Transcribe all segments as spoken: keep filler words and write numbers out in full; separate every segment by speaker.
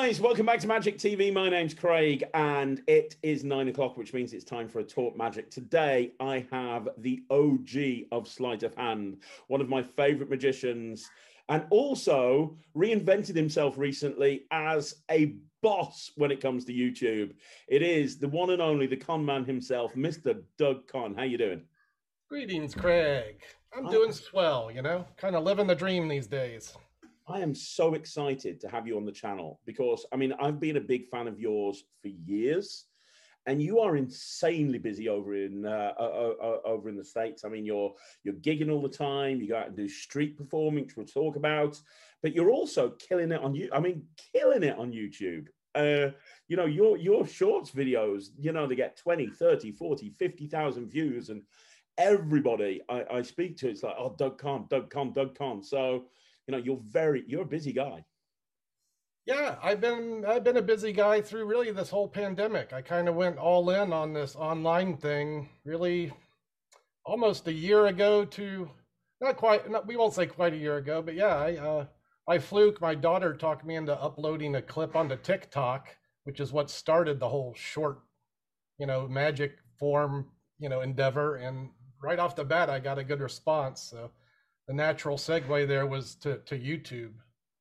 Speaker 1: guys, welcome back to Magic T V. My name's Craig, and it is nine o'clock, which means it's time for a Talk Magic. Today, I have the O G of sleight of hand, one of my favorite magicians, and also reinvented himself recently as a boss when it comes to YouTube. It is the one and only, the con man himself, Mister Doug Con. How you doing?
Speaker 2: Greetings, Craig. I'm doing swell, you know, kind of living the dream these days.
Speaker 1: I am so excited to have you on the channel because, I mean, I've been a big fan of yours for years, and you are insanely busy over in uh, uh, uh, over in the States. I mean, you're you're gigging all the time. You go out and do street performing, which we'll talk about, but you're also killing it on you. I mean, killing it on YouTube. Uh, you know, your your shorts videos, you know, they get twenty, thirty, forty, fifty thousand views, and everybody I, I speak to, it's like, oh, Doug Con, Doug Con, Doug Con. So, you know, you're very, you're a busy guy.
Speaker 2: Yeah, I've been I've been a busy guy through really this whole pandemic. I kind of went all in on this online thing really almost a year ago to not quite, not, we won't say quite a year ago, but yeah, I uh, by fluke, my daughter talked me into uploading a clip onto TikTok, which is what started the whole short, you know, magic form, you know, endeavor. And right off the bat, I got a good response. So the natural segue there was to, to YouTube,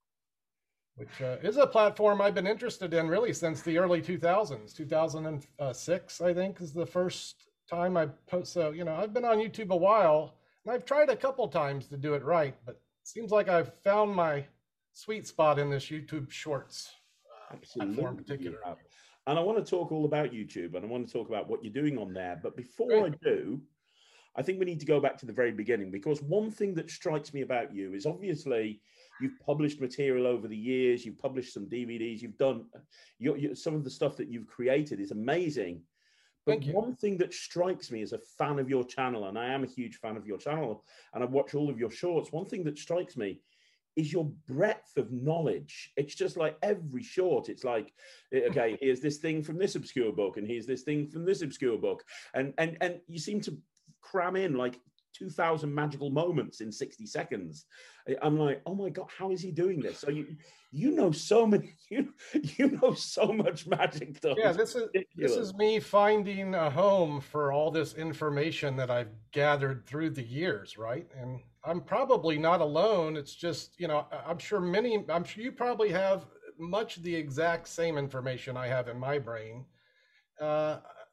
Speaker 2: which uh, is a platform I've been interested in really since the early two thousands. two thousand six, I think, is the first time I post. So, you know, I've been on YouTube a while, and I've tried a couple times to do it right, but it seems like I've found my sweet spot in this YouTube Shorts uh, platform in particular.
Speaker 1: Yeah. And I want to talk all about YouTube, and I want to talk about what you're doing on there. But before
Speaker 2: Great.
Speaker 1: I do, I think we need to go back to the very beginning, because one thing that strikes me about you is obviously you've published material over the years, you've published some D V Ds, you've done you, you, some of the stuff that you've created is amazing. But
Speaker 2: Thank you.
Speaker 1: One thing that strikes me as a fan of your channel, and I am a huge fan of your channel, and I watch all of your shorts, one thing that strikes me is your breadth of knowledge. It's just like every short, it's like, okay, here's this thing from this obscure book, and here's this thing from this obscure book. And and and you seem to cram in like two thousand magical moments in sixty seconds. I'm like, oh my God, how is he doing this? So you you know so many, you, you know so much magic stuff.
Speaker 2: Yeah, this is this is me finding a home for all this information that I've gathered through the years, right? And I'm probably not alone. It's just, you know, I'm sure many, I'm sure you probably have much the exact same information I have in my brain. Uh,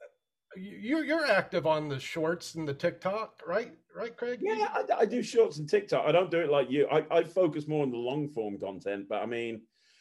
Speaker 2: you, you're active on the shorts and the TikTok, right? Right, Craig?
Speaker 1: Yeah, I, I do shorts and TikTok. I don't do it like you. I, I focus more on the long form content, but I mean,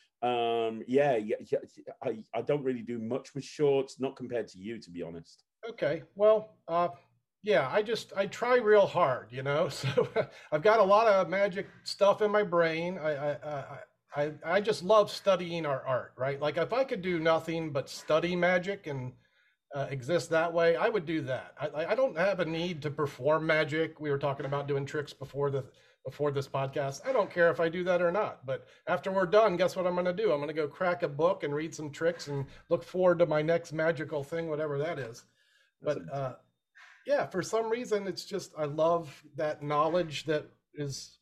Speaker 1: um, yeah, yeah, yeah I, I don't really do much with shorts, not compared to you, to be honest.
Speaker 2: Okay, well, uh, yeah, I just, I try real hard, you know, so I've got a lot of magic stuff in my brain. I, I, I, I, I just love studying our art, right? Like if I could do nothing but study magic and uh, exist that way, I would do that. I, I don't have a need to perform magic. We were talking about doing tricks before the before this podcast. I don't care if I do that or not. But after we're done, guess what I'm going to do? I'm going to go crack a book and read some tricks and look forward to my next magical thing, whatever that is. But uh, yeah, for some reason, it's just I love that knowledge that is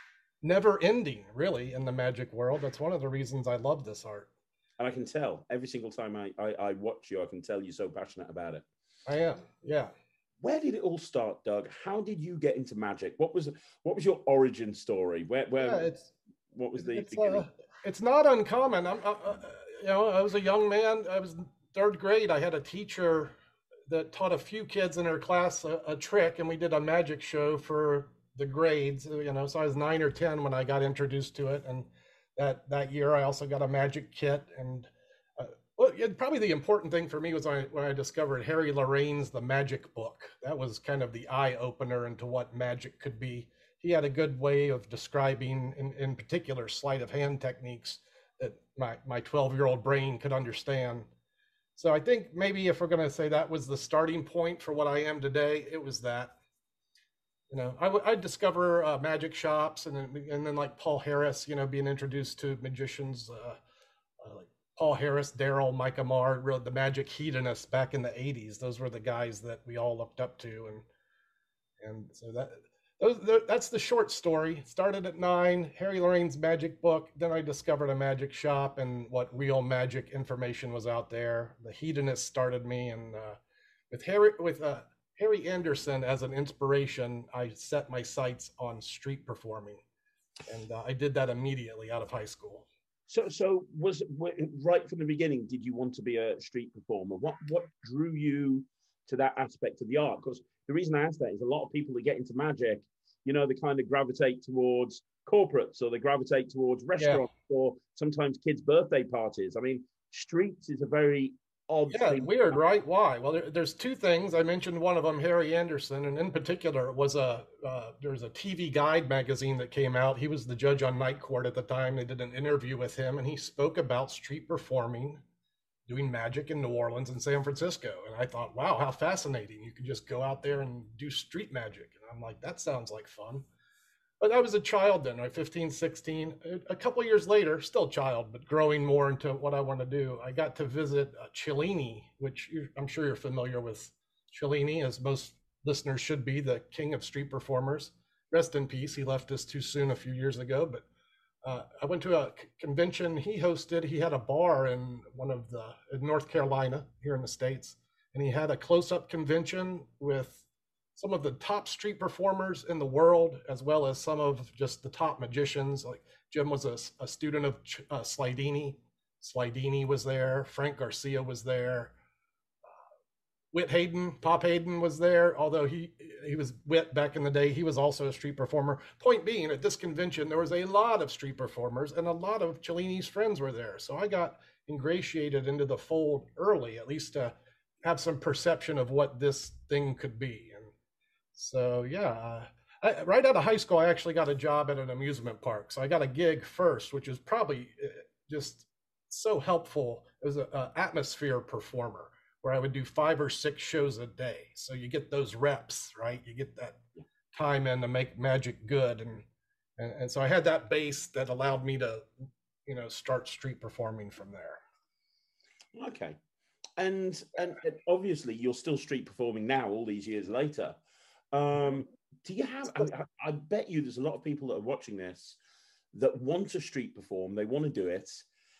Speaker 2: never ending, really, in the magic world. That's one of the reasons I love this art.
Speaker 1: And I can tell every single time I, I, I watch you, I can tell you're so passionate about it.
Speaker 2: I am, yeah.
Speaker 1: Where did it all start, Doug? How did you get into magic? What was what was your origin story? Where where
Speaker 2: yeah, it's,
Speaker 1: what was the
Speaker 2: it's,
Speaker 1: beginning?
Speaker 2: uh, it's not uncommon. I'm, uh, uh, you know, I was a young man. I was in third grade. I had a teacher that taught a few kids in her class a, a trick, and we did a magic show for the grades. You know, so I was nine or ten when I got introduced to it, and that that year I also got a magic kit. And uh, well, yeah, probably the important thing for me was when I, when I discovered Harry Lorraine's The Magic Book. That was kind of the eye opener into what magic could be. He had a good way of describing, in, in particular, sleight of hand techniques that my my twelve year old brain could understand. So I think maybe if we're going to say that was the starting point for what I am today, it was that. You know, I would I'd discover uh, magic shops, and then and then like Paul Harris, you know, being introduced to magicians uh, uh, like Paul Harris, Daryl, Mike Amar, really the magic hedonists back in the eighties. Those were the guys that we all looked up to, and and so that those, that's the short story. Started at nine, Harry Lorraine's magic book. Then I discovered a magic shop and what real magic information was out there. The hedonist started me, and uh, with Harry with uh, Harry Anderson as an inspiration, I set my sights on street performing, and uh, I did that immediately out of high school.
Speaker 1: So, so was right from the beginning, did you want to be a street performer? What what drew you to that aspect of the art? Because the reason I ask that is a lot of people that get into magic, you know, they kind of gravitate towards corporates, or they gravitate towards restaurants, yeah. or sometimes kids' birthday parties. I mean, streets is a very odd
Speaker 2: yeah,
Speaker 1: thing.
Speaker 2: Weird, right? Why? Well, there, there's two things. I mentioned one of them, Harry Anderson, and in particular, it was a uh, there was a T V Guide magazine that came out. He was the judge on Night Court at the time. They did an interview with him, and he spoke about street performing, doing magic in New Orleans and San Francisco. And I thought, wow, how fascinating. You could just go out there and do street magic. And I'm like, that sounds like fun. But I was a child then, right? fifteen, sixteen. A couple of years later, still a child, but growing more into what I want to do. I got to visit uh, Cellini, which you, I'm sure you're familiar with Cellini, as most listeners should be, the king of street performers. Rest in peace. He left us too soon a few years ago. But uh, I went to a convention he hosted. He had a bar in one of the, in North Carolina, here in the States. And he had a close-up convention with some of the top street performers in the world, as well as some of just the top magicians. Like Jim was a, a student of uh, Slidini. Slidini was there. Frank Garcia was there. Uh, Whit Hayden, Pop Hayden was there. Although he he was Whit back in the day, he was also a street performer. Point being, at this convention, there was a lot of street performers, and a lot of Cellini's friends were there. So I got ingratiated into the fold early, at least to have some perception of what this thing could be. So yeah, uh, I, right out of high school, I actually got a job at an amusement park. So I got a gig first, which is probably just so helpful as an atmosphere performer, where I would do five or six shows a day. So you get those reps, right? You get that time in to make magic good. And, and, and so I had that base that allowed me to, you know, start street performing from there.
Speaker 1: Okay. And, and, and obviously you're still street performing now, all these years later. Um, do you have, I, I bet you there's a lot of people that are watching this that want to street perform, they want to do it,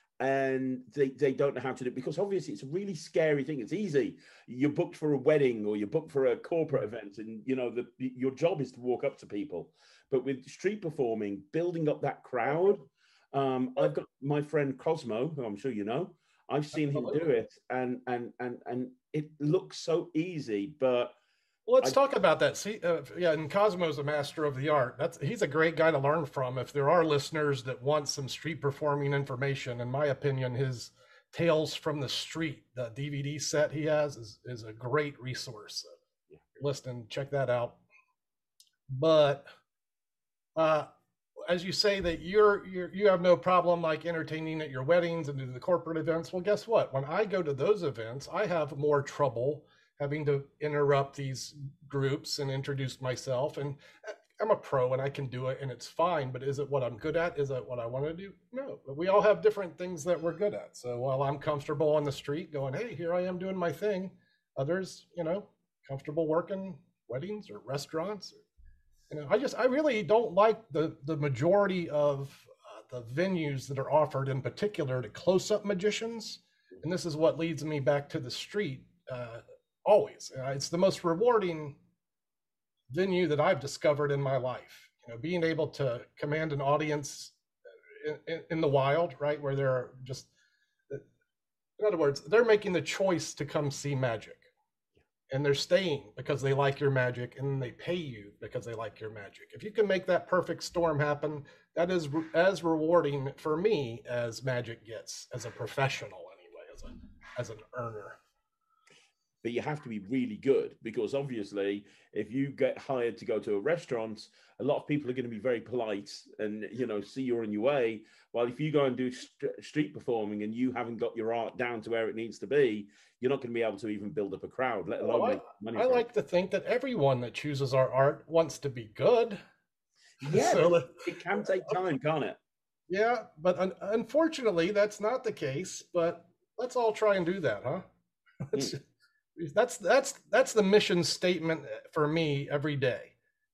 Speaker 1: and they, they don't know how to do it, because obviously it's a really scary thing. It's easy. You're booked for a wedding or you're booked for a corporate event, and you know, the, your job is to walk up to people. But with street performing, building up that crowd, um, I've got my friend Cosmo, who I'm sure you know, I've seen him do it, and, and, and, and it looks so easy, but
Speaker 2: let's I, talk about that. See, uh, yeah, and Cosmo's a master of the art. That's he's a great guy to learn from. If there are listeners that want some street performing information, in my opinion, his Tales from the Street, the D V D set he has, is, is a great resource. So, yeah, listen, check that out. But uh, as you say that you're, you're you have no problem like entertaining at your weddings and do the corporate events. Well, guess what? When I go to those events, I have more trouble having to interrupt these groups and introduce myself. And I'm a pro and I can do it and it's fine, but is it what I'm good at? Is it what I want to do? No, but we all have different things that we're good at. So while I'm comfortable on the street going, hey, here I am doing my thing, others, you know, comfortable working weddings or restaurants. Or, you know, I just, I really don't like the, the majority of uh, the venues that are offered, in particular to close-up magicians. And this is what leads me back to the street. Uh, Always. Uh, it's the most rewarding venue that I've discovered in my life. You know, being able to command an audience in, in, in the wild, right, where they're just, in other words, they're making the choice to come see magic. And they're staying because they like your magic, and they pay you because they like your magic. If you can make that perfect storm happen, that is re- as rewarding for me as magic gets, as a professional anyway, as a as an earner.
Speaker 1: But you have to be really good, because obviously if you get hired to go to a restaurant, a lot of people are going to be very polite and, you know, see you're on your way. While if you go and do st- street performing and you haven't got your art down to where it needs to be, you're not going to be able to even build up a crowd, let alone
Speaker 2: well,
Speaker 1: make money.
Speaker 2: I, I like
Speaker 1: it.
Speaker 2: to think that everyone that chooses our art wants to be good.
Speaker 1: Yeah, so, it, it can take time, can't it?
Speaker 2: Yeah, but un- unfortunately, that's not the case. But let's all try and do that, huh? Mm. That's that's that's the mission statement for me every day.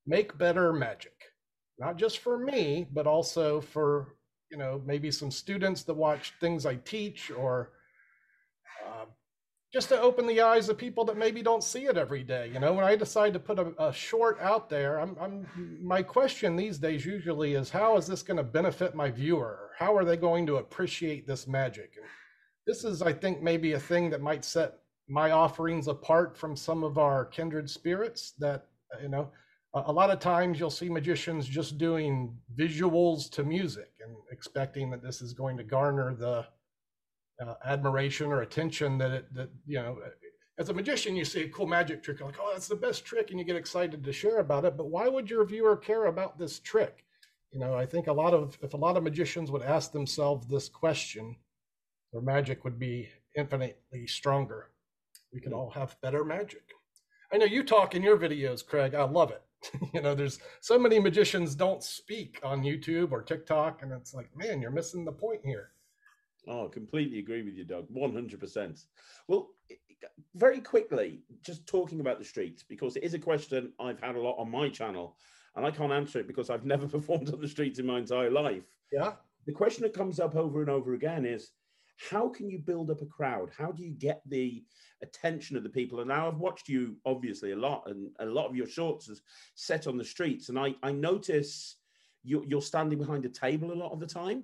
Speaker 2: make better magic, not just for me, but also for, you know, maybe some students that watch things I teach, or uh, just to open the eyes of people that maybe don't see it every day. You know, when I decide to put a, a short out there, I'm, I'm, my question these days usually is, how is this going to benefit my viewer? How are they going to appreciate this magic? And this is, I think, maybe a thing that might set my offerings apart from some of our kindred spirits that, you know, a, a lot of times you'll see magicians just doing visuals to music and expecting that this is going to garner the Uh, admiration or attention that it, that, you know, as a magician, you see a cool magic trick, like, oh, that's the best trick, and you get excited to share about it. But why would your viewer care about this trick? You know, I think a lot of, if a lot of magicians would ask themselves this question, their magic would be infinitely stronger. We could all have better magic. I know you talk in your videos, Craig. I love it. You know, there's so many magicians don't speak on YouTube or TikTok, and it's like, man, you're missing the point here.
Speaker 1: Oh, completely agree with you, Doug. one hundred percent. Well, very quickly, just talking about the streets, because it is a question I've had a lot on my channel, and I can't answer it because I've never performed on the streets in my entire life.
Speaker 2: Yeah.
Speaker 1: The question that comes up over and over again is, how can you build up a crowd? How do you get the attention of the people? And now I've watched you, obviously, a lot, and a lot of your shorts is set on the streets. And I, I notice you're, you're standing behind a table a lot of the time.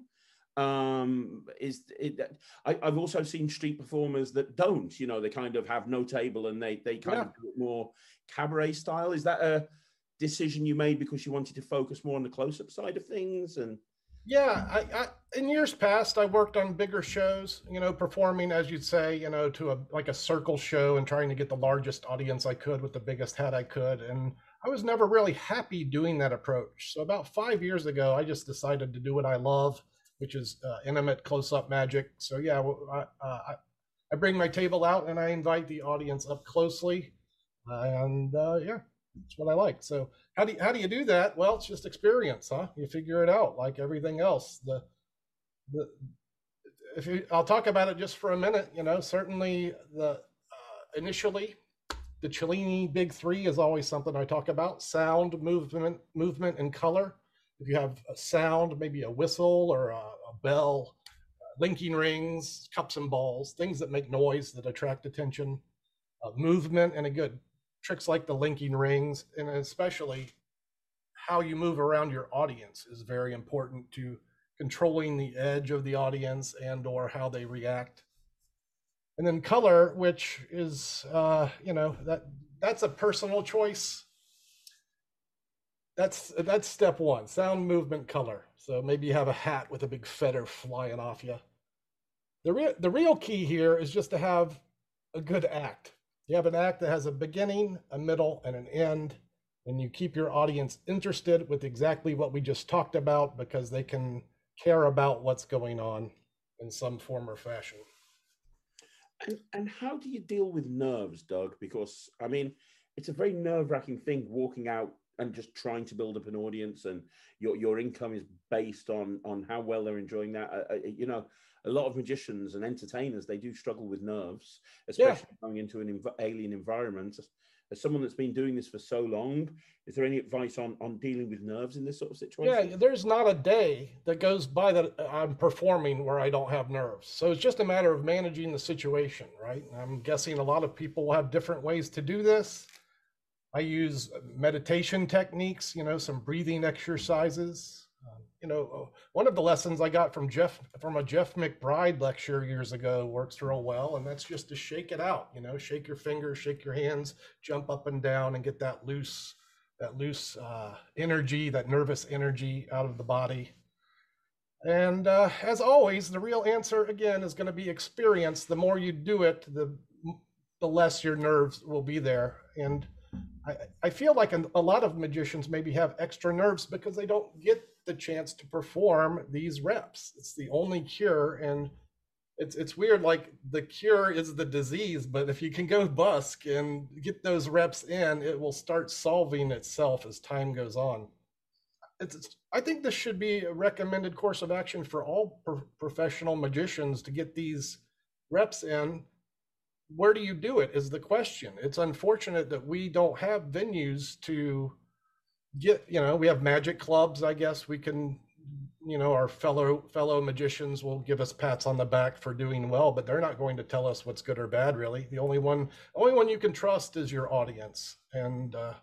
Speaker 1: Um is it I, I've also seen street performers that don't, you know, they kind of have no table and they they kind
Speaker 2: Yeah.
Speaker 1: of do it more cabaret style. Is that a decision you made because you wanted to focus more on the close-up side of things? And
Speaker 2: Yeah, I, I in years past I worked on bigger shows, you know, performing, as you'd say, you know, to a like a circle show and trying to get the largest audience I could with the biggest hat I could. And I was never really happy doing that approach. So about five years ago, I just decided to do what I love, which is uh, intimate close-up magic. So yeah, well, I, uh, I, I bring my table out and I invite the audience up closely, uh, and uh, yeah, that's what I like. So how do you, how do you do that? Well, it's just experience, huh? You figure it out, like everything else. The the if you, I'll talk about it just for a minute. You know, certainly the uh, initially the Cellini Big Three is always something I talk about: sound, movement, movement, and color. If you have a sound, maybe a whistle or a, a bell, uh, linking rings, cups and balls, things that make noise that attract attention, uh, movement, and a good tricks like the linking rings, and especially how you move around your audience is very important to controlling the edge of the audience and or how they react. And then color, which is, uh, you know, that that's a personal choice. That's that's step one: sound, movement, color. So maybe you have a hat with a big feather flying off you. The real the real key here is just to have a good act. You have an act that has a beginning, a middle, and an end, and you keep your audience interested with exactly what we just talked about, because they can care about what's going on in some form or fashion.
Speaker 1: and, and how do you deal with nerves, Doug? Because I mean, it's a very nerve-wracking thing walking out and just trying to build up an audience, and your your income is based on on how well they're enjoying that. Uh, you know, a lot of magicians and entertainers, they do struggle with nerves, especially yeah. going into an inv- alien environment. As someone that's been doing this for so long, is there any advice on on dealing with nerves in this sort of situation?
Speaker 2: Yeah, there's not a day that goes by that I'm performing where I don't have nerves. So it's just a matter of managing the situation, right? I'm guessing a lot of people have different ways to do this. I use meditation techniques, you know, some breathing exercises. Um, you know, one of the lessons I got from Jeff, from a Jeff McBride lecture years ago works real well. And that's just to shake it out, you know, shake your fingers, shake your hands, jump up and down and get that loose, that loose uh, energy, that nervous energy out of the body. And uh, as always, the real answer, again, is going to be experience. The more you do it, the, the less your nerves will be there. And I, I feel like a, a lot of magicians maybe have extra nerves because they don't get the chance to perform these reps. It's the only cure, and it's it's weird, like the cure is the disease, but if you can go busk and get those reps in, it will start solving itself as time goes on. It's, it's I think this should be a recommended course of action for all pro- professional magicians to get these reps in. Where do you do it is the question. It's unfortunate that we don't have venues to get, you know, we have magic clubs, I guess we can, you know, our fellow fellow magicians will give us pats on the back for doing well, but they're not going to tell us what's good or bad, really. The only one, only one you can trust is your audience. And uh,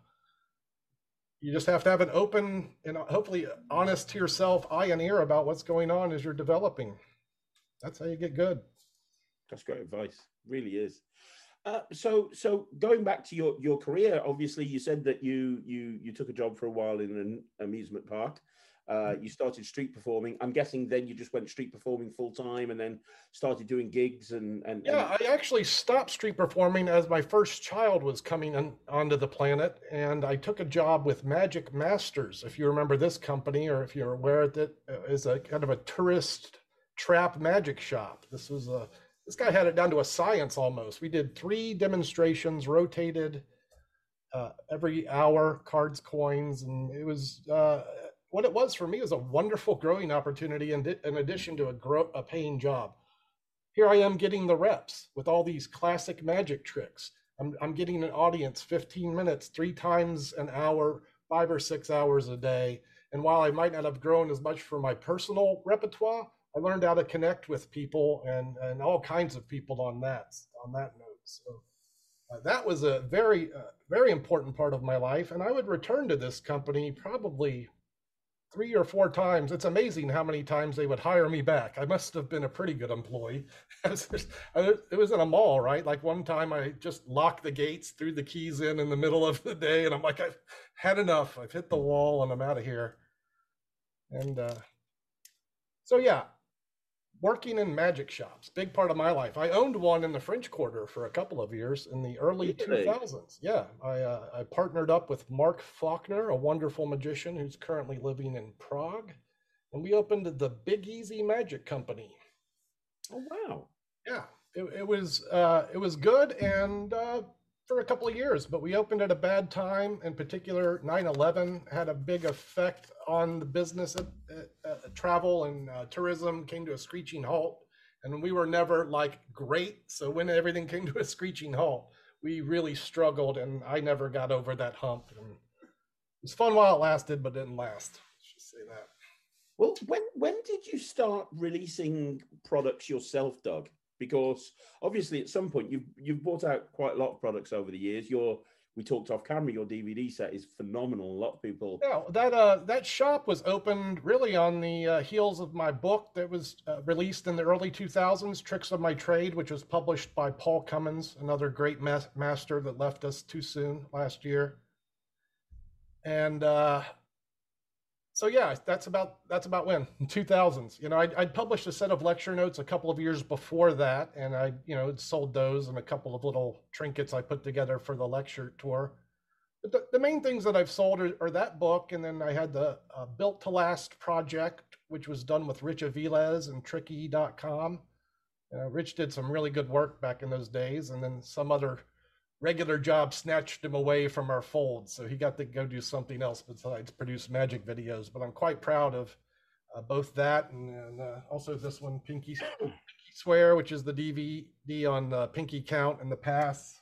Speaker 2: you just have to have an open and hopefully honest to yourself eye and ear about what's going on as you're developing. That's how you get good.
Speaker 1: That's great advice. Really is. Uh, so, so going back to your your career, obviously, you said that you you you took a job for a while in an amusement park. Uh, you started street performing. I'm guessing then you just went street performing full time, and then started doing gigs and and.
Speaker 2: Yeah,
Speaker 1: and...
Speaker 2: I actually stopped street performing as my first child was coming on, onto the planet, and I took a job with Magic Masters. If you remember this company, or if you're aware that it is a kind of a tourist trap magic shop. This was a This guy had it down to a science almost. We did three demonstrations, rotated uh, every hour, cards, coins, and it was uh, what it was for me was a wonderful growing opportunity in, in addition to a, grow, a paying job. Here I am getting the reps with all these classic magic tricks. I'm, I'm getting an audience fifteen minutes, three times an hour, five or six hours a day. And while I might not have grown as much for my personal repertoire, I learned how to connect with people and, and all kinds of people on that on that note. So uh, that was a very uh, very important part of my life, and I would return to this company probably three or four times. It's amazing how many times they would hire me back. I must have been a pretty good employee. It was in a mall, right? Like one time I just locked the gates, threw the keys in in the middle of the day, and I'm like, I've had enough. I've hit the wall, and I'm out of here. And uh, so yeah. Working in magic shops, big part of my life. I owned one in the French Quarter for a couple of years in the early really? two thousands. Yeah, I, uh, I partnered up with Mark Faulkner, a wonderful magician who's currently living in Prague, and we opened the Big Easy Magic Company.
Speaker 1: Oh wow!
Speaker 2: Yeah, it, it was uh, it was good and uh, for a couple of years, but we opened at a bad time. In particular, nine eleven had a big effect on the business. Uh, uh, travel and uh, tourism came to a screeching halt, and we were never like great. So when everything came to a screeching halt, we really struggled, and I never got over that hump. And it was fun while it lasted, but didn't last. Let's just say that.
Speaker 1: Well, when when did you start releasing products yourself, Doug? Because obviously, at some point, you've you've brought out quite a lot of products over the years. Your we talked off camera. Your D V D set is phenomenal. A lot of people.
Speaker 2: Yeah, that uh that shop was opened really on the uh, heels of my book that was uh, released in the early two thousands, Tricks of My Trade, which was published by Paul Cummins, another great ma- master that left us too soon last year. And uh, so yeah, that's about that's about when in two thousands. You know, I'd, I'd published a set of lecture notes a couple of years before that, and I you know sold those and a couple of little trinkets I put together for the lecture tour. But the, the main things that I've sold are, are that book, and then I had the uh, Built to Last project, which was done with Rich Aviles and Tricky dot com. Uh, Rich did some really good work back in those days, and then some other regular job snatched him away from our fold, so he got to go do something else besides produce magic videos. But I'm quite proud of uh, both that and, and uh, also this one, Pinky, Pinky Swear, which is the D V D on uh, Pinky Count and the Pass.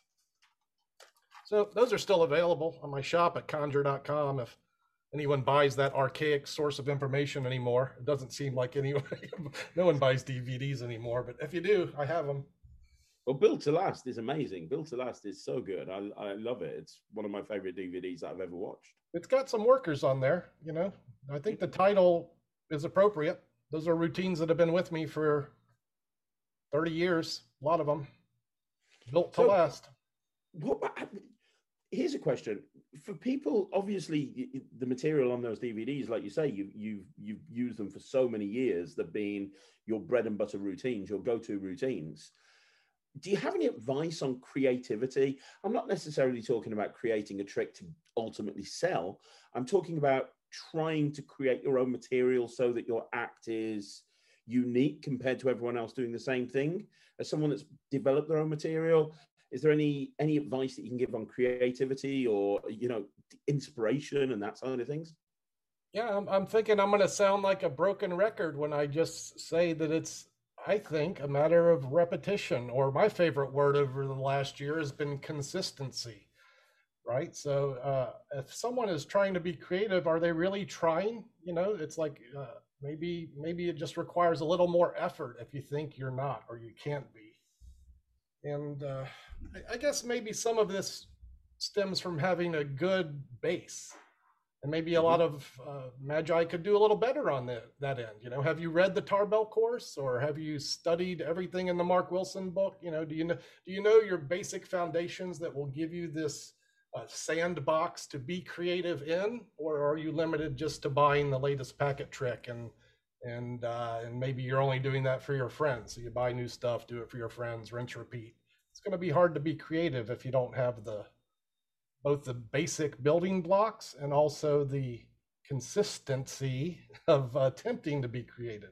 Speaker 2: So those are still available on my shop at conjure dot com if anyone buys that archaic source of information anymore. It doesn't seem like anyone, no one buys D V Ds anymore, but if you do, I have them.
Speaker 1: Well, Built to Last is amazing. Built to Last is so good. I, I love it. It's one of my favorite D V Ds that I've ever watched.
Speaker 2: It's got some workers on there, you know. I think the title is appropriate. Those are routines that have been with me for thirty years, a lot of them. Built to so, last.
Speaker 1: What, here's a question. For people, obviously, the material on those D V Ds, like you say, you, you've, you've used them for so many years, they've been your bread and butter routines, your go-to routines. Do you have any advice on creativity? I'm not necessarily talking about creating a trick to ultimately sell. I'm talking about trying to create your own material so that your act is unique compared to everyone else doing the same thing. As someone that's developed their own material, is there any any advice that you can give on creativity or, you know, inspiration and that side of things?
Speaker 2: Yeah, I'm, I'm thinking I'm going to sound like a broken record when I just say that it's, I think, a matter of repetition, or my favorite word over the last year has been consistency. right? So uh, if someone is trying to be creative, are they really trying? You know, it's like uh, maybe maybe it just requires a little more effort if you think you're not or you can't be. And uh, I, I guess maybe some of this stems from having a good base. And maybe a
Speaker 1: Mhm.
Speaker 2: lot of uh, magi could do a little better on that, that end. You know, have you read the Tarbell course, or have you studied everything in the Mark Wilson book? You know, do you know do you know your basic foundations that will give you this uh, sandbox to be creative in, or are you limited just to buying the latest packet trick and and uh, and maybe you're only doing that for your friends? So you buy new stuff, do it for your friends, rinse, repeat. It's going to be hard to be creative if you don't have the both the basic building blocks and also the consistency of attempting to be creative.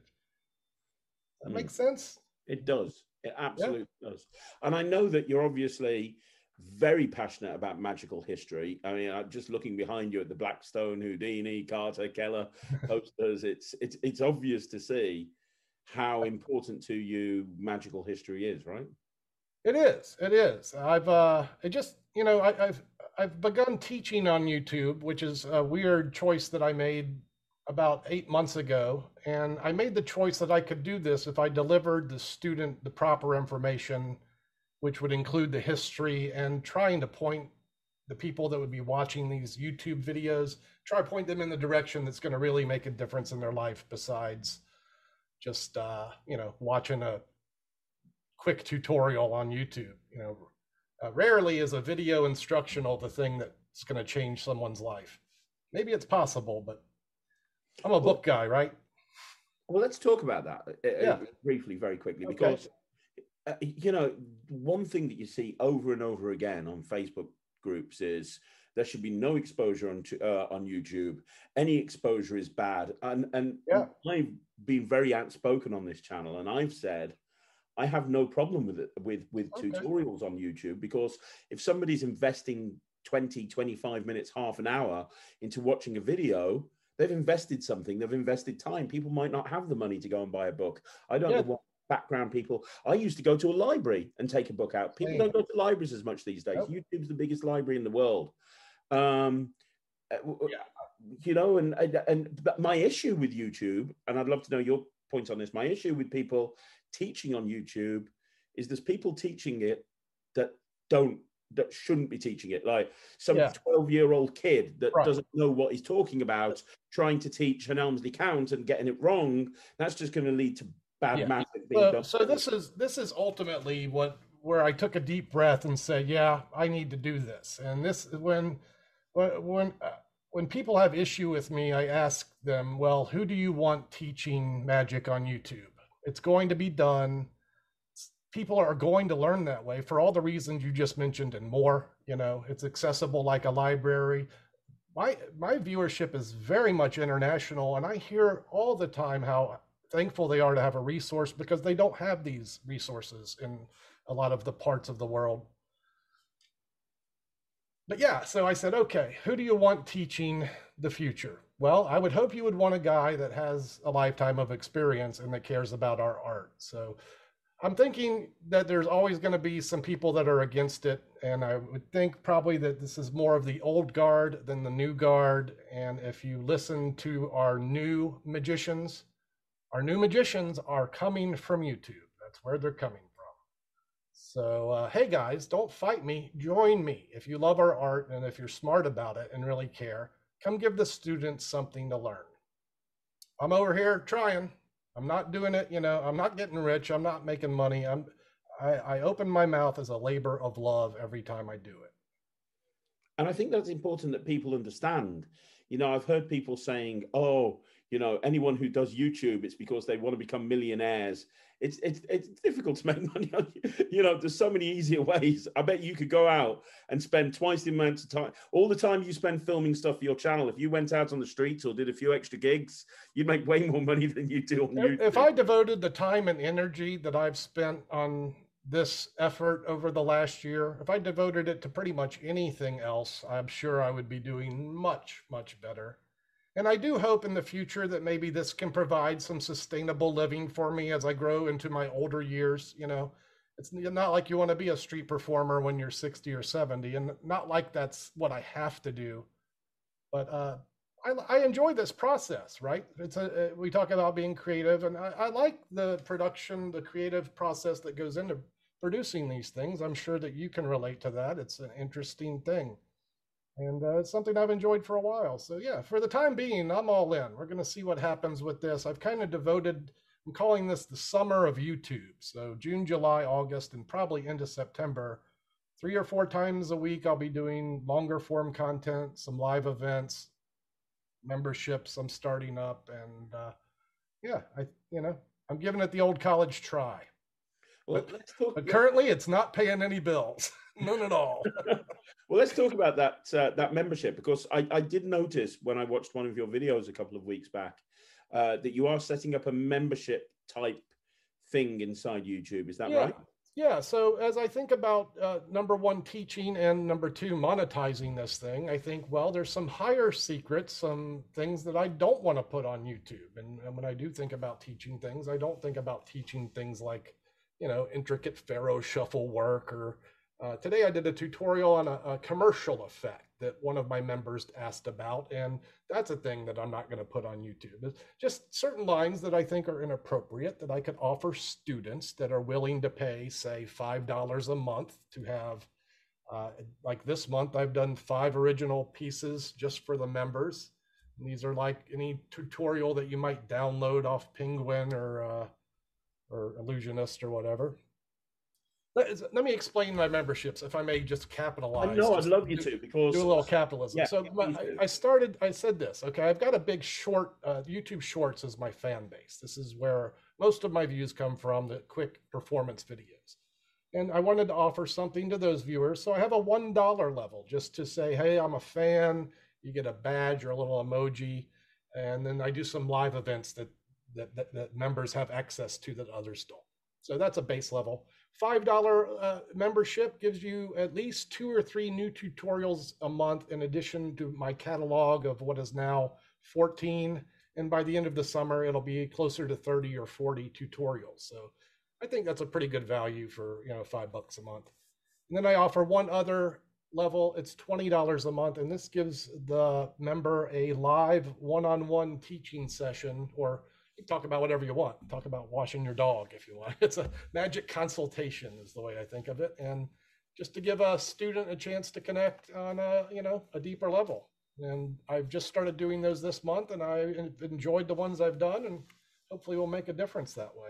Speaker 2: That
Speaker 1: Mm.
Speaker 2: makes sense?
Speaker 1: It does. It
Speaker 2: Yeah.
Speaker 1: absolutely does. And I know that you're obviously very passionate about magical history. I mean, I'm just looking behind you at the Blackstone, Houdini, Carter, Keller posters. It's it's it's obvious to see how important to you magical history is, right?
Speaker 2: It is. It is. I've uh it just, you know, I, I've I've begun teaching on YouTube, which is a weird choice that I made about eight months ago. And I made the choice that I could do this if I delivered the student the proper information, which would include the history and trying to point the people that would be watching these YouTube videos, try to point them in the direction that's going to really make a difference in their life besides just uh, you know, watching a quick tutorial on YouTube. You know, uh, rarely is a video instructional the thing that's going to change someone's life. Maybe it's possible, but I'm a
Speaker 1: Well,
Speaker 2: book guy, right?
Speaker 1: well, let's talk about that uh,
Speaker 2: Yeah.
Speaker 1: uh, briefly, very quickly,
Speaker 2: Okay.
Speaker 1: because uh, you know, one thing that you see over and over again on Facebook groups is there should be no exposure on uh, on YouTube. Any exposure is bad, and and
Speaker 2: Yeah.
Speaker 1: I've been very outspoken on this channel, and I've said I have no problem with it with with
Speaker 2: Okay.
Speaker 1: tutorials on YouTube, because if somebody's investing twenty, twenty-five minutes, half an hour into watching a video, they've invested something, they've invested time. People might not have the money to go and buy a book. I don't know
Speaker 2: Yeah.
Speaker 1: what background people. I used to go to a library and take a book out. People
Speaker 2: Same.
Speaker 1: don't go to libraries as much these days.
Speaker 2: Nope.
Speaker 1: YouTube's the biggest library in the world. Um, uh,
Speaker 2: Yeah.
Speaker 1: you know, and and but my issue with YouTube, and I'd love to know your point on this. My issue with people teaching on YouTube is there's people teaching it that don't that shouldn't be teaching it. Like some
Speaker 2: Yeah.
Speaker 1: twelve year old kid that
Speaker 2: Right.
Speaker 1: doesn't know what he's talking about, trying to teach an Elmsley count and getting it wrong. That's just going to lead to bad
Speaker 2: Yeah.
Speaker 1: magic being
Speaker 2: So,
Speaker 1: done.
Speaker 2: so this is this is ultimately what where I took a deep breath and said, "Yeah, I need to do this." And this when when when uh, when people have issue with me, I ask them, "Well, who do you want teaching magic on YouTube?" It's going to be done. People are going to learn that way for all the reasons you just mentioned and more. You know, it's accessible like a library. My my viewership is very much international, and I hear all the time how thankful they are to have a resource because they don't have these resources in a lot of the parts of the world. But yeah, so I said, okay, who do you want teaching the future? Well, I would hope you would want a guy that has a lifetime of experience and that cares about our art. So I'm thinking that there's always going to be some people that are against it. And I would think probably that this is more of the old guard than the new guard. And if you listen to our new magicians, our new magicians are coming from YouTube. That's where they're coming from. So, uh, hey guys, don't fight me. Join me. If you love our art and if you're smart about it and really care, come give the students something to learn. I'm over here trying. I'm not doing it, you know, I'm not getting rich. I'm not making money. I'm, I, I open my mouth as a labor of love every time I do it.
Speaker 1: And I think that's important that people understand. You know, I've heard people saying, oh, you know, anyone who does YouTube, it's because they want to become millionaires. It's it's it's difficult to make money on you. You know, there's so many easier ways. I bet you could go out and spend twice the amount of time, all the time you spend filming stuff for your channel. If you went out on the streets or did a few extra gigs, you'd make way more money than you do on
Speaker 2: If,
Speaker 1: YouTube.
Speaker 2: if I devoted the time and energy that I've spent on this effort over the last year, if I devoted it to pretty much anything else, I'm sure I would be doing much, much better. And I do hope in the future that maybe this can provide some sustainable living for me as I grow into my older years. You know, it's not like you want to be a street performer when you're sixty or seventy, and not like that's what I have to do. But uh, I, I enjoy this process, right? It's a, we talk about being creative, and I, I like the production, the creative process that goes into producing these things. I'm sure that you can relate to that. It's an interesting thing. And uh, it's something I've enjoyed for a while. So yeah, for the time being, I'm all in. We're going to see what happens with this. I've kind of devoted, I'm calling this the summer of YouTube. So June, July, August, and probably into September, three or four times a week, I'll be doing longer form content, some live events, memberships I'm starting up. And uh, yeah, I, you know, I'm giving it the old college try. Well, but, let's talk, but currently it's not paying any bills, none at all.
Speaker 1: Well, let's talk about that uh, that membership, because I, I did notice when I watched one of your videos a couple of weeks back uh, that you are setting up a membership type thing inside YouTube. Is that
Speaker 2: yeah.
Speaker 1: right?
Speaker 2: Yeah. So as I think about uh, number one, teaching, and number two, monetizing this thing, I think, well, there's some higher secrets, some things that I don't want to put on YouTube. And, and when I do think about teaching things, I don't think about teaching things like, you know, intricate Pharaoh shuffle work, or uh, today I did a tutorial on a, a commercial effect that one of my members asked about, and that's a thing that I'm not going to put on YouTube. It's just certain lines that I think are inappropriate that I could offer students that are willing to pay, say, five dollars a month to have, uh, like this month, I've done five original pieces just for the members. And these are like any tutorial that you might download off Penguin or uh, or Illusionist or whatever. Let, let me explain my memberships, if I may just capitalize.
Speaker 1: I know, I'd love you to, because
Speaker 2: do a little capitalism.
Speaker 1: Yeah,
Speaker 2: so my, I, I started, I said this, okay, I've got a big short, uh, YouTube Shorts is my fan base. This is where most of my views come from, the quick performance videos. And I wanted to offer something to those viewers. So I have a one dollar level just to say, hey, I'm a fan. You get a badge or a little emoji. And then I do some live events that That, that, that members have access to that others don't. So that's a base level. five dollar uh, membership gives you at least two or three new tutorials a month, in addition to my catalog of what is now fourteen. And by the end of the summer, it'll be closer to thirty or forty tutorials. So I think that's a pretty good value for, you know, five bucks a month. And then I offer one other level. It's twenty dollars a month. And this gives the member a live one-on-one teaching session, or you can talk about whatever you want. Talk about washing your dog if you want. It's a magic consultation is the way I think of it. And just to give a student a chance to connect on a, you know, a deeper level. And I've just started doing those this month, and I enjoyed the ones I've done, and hopefully we'll make a difference that way.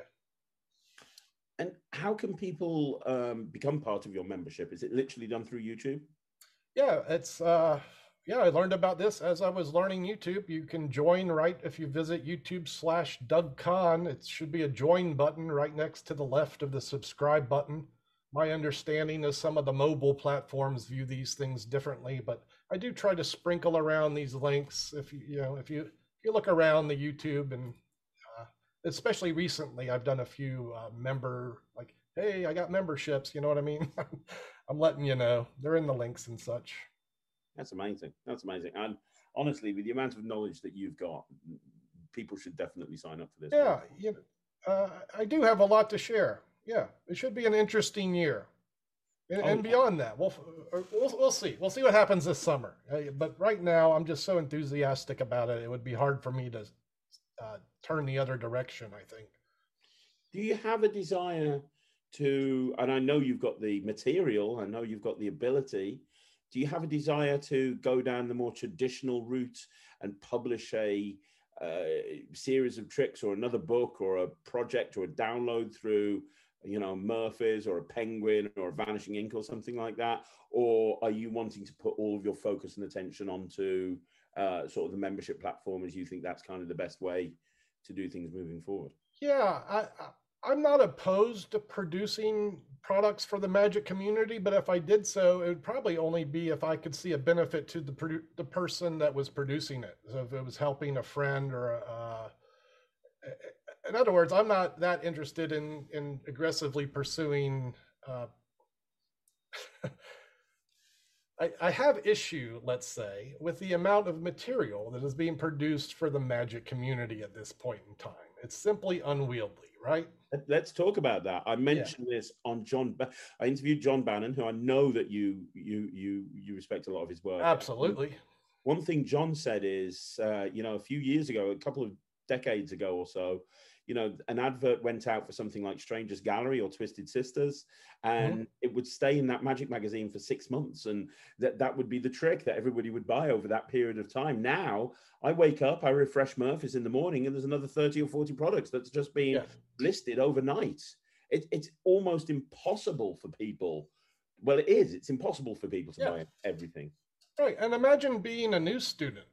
Speaker 1: And how can people um, become part of your membership? Is it literally done through YouTube?
Speaker 2: Yeah, it's, uh, yeah, I learned about this as I was learning YouTube. You can join right if you visit YouTube slash Doug Kahn. It should be a join button right next to the left of the subscribe button. My understanding is some of the mobile platforms view these things differently, but I do try to sprinkle around these links. If you, you know, if you, if you look around the YouTube, and uh, especially recently, I've done a few uh, member, like, hey, I got memberships, you know what I mean? I'm letting you know. They're in the links and such.
Speaker 1: That's amazing. That's amazing. And honestly, with the amount of knowledge that you've got, people should definitely sign up for this.
Speaker 2: Yeah, you know, uh, I do have a lot to share. Yeah, it should be an interesting year. And, oh, and beyond that, we'll, we'll we'll see. We'll see what happens this summer. But right now, I'm just so enthusiastic about it. It would be hard for me to uh, turn the other direction, I think.
Speaker 1: Do you have a desire to, and I know you've got the material, I know you've got the ability, do you have a desire to go down the more traditional route and publish a uh, series of tricks, or another book, or a project, or a download through, you know, Murphy's or a Penguin or a Vanishing Ink or something like that? Or are you wanting to put all of your focus and attention onto uh, sort of the membership platform, as you think that's kind of the best way to do things moving forward?
Speaker 2: Yeah, I, I, I'm not opposed to producing products for the magic community, but if I did so, it would probably only be if I could see a benefit to the the person that was producing it. So if it was helping a friend or a, uh, in other words, I'm not that interested in in aggressively pursuing. Uh, I, I have issue, let's say, with the amount of material that is being produced for the magic community at this point in time. It's simply unwieldy, right?
Speaker 1: Let's talk about that. I mentioned yeah. this on John. Ba- I interviewed John Bannon, who I know that you you you you respect a lot of his work.
Speaker 2: Absolutely.
Speaker 1: One thing John said is, uh, you know, a few years ago, a couple of decades ago or so, you know, an advert went out for something like Strangers Gallery or Twisted Sisters, and mm-hmm. it would stay in that Magic magazine for six months. And that, that would be the trick that everybody would buy over that period of time. Now, I wake up, I refresh Murphy's in the morning, and there's another thirty or forty products that's just been yeah. listed overnight. It, it's almost impossible for people. Well, it is. It's impossible for people to yeah. buy everything.
Speaker 2: Right. And imagine being a new student.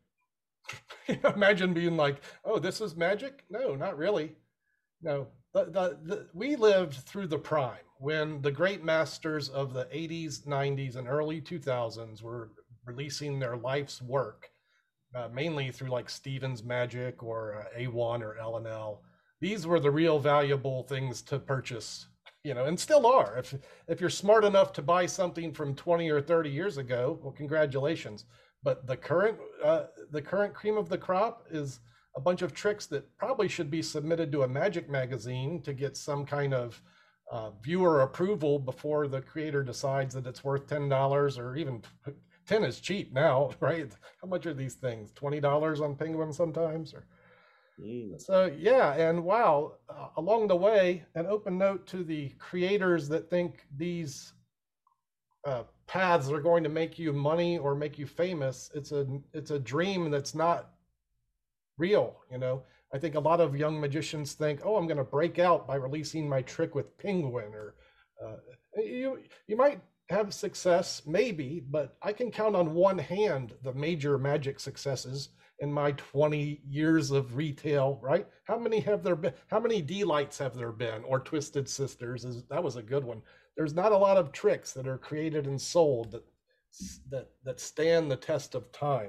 Speaker 2: Imagine being like, oh, this is magic? No, not really. No, the, the, the, we lived through the prime when the great masters of the eighties, nineties, and early two thousands were releasing their life's work, uh, mainly through like Stevens Magic or uh, A one or L and L. These were the real valuable things to purchase, you know, and still are. If if you're smart enough to buy something from twenty or thirty years ago, well, congratulations. But the current uh, the current cream of the crop is a bunch of tricks that probably should be submitted to a Magic magazine to get some kind of uh, viewer approval before the creator decides that it's worth ten dollars, or even ten is cheap now, right? How much are these things? twenty dollars on Penguin sometimes? Or mm. So yeah, and wow, uh, along the way, an open note to the creators that think these uh, paths are going to make you money or make you famous. It's a it's a dream that's not real, you know. I think a lot of young magicians think, oh, I'm going to break out by releasing my trick with Penguin, or uh, you you might have success, maybe, but I can count on one hand the major magic successes in my twenty years of retail, right? How many have there been? How many D-Lights have there been? Or Twisted Sisters? Is that was a good one. There's not a lot of tricks that are created and sold that that that stand the test of time.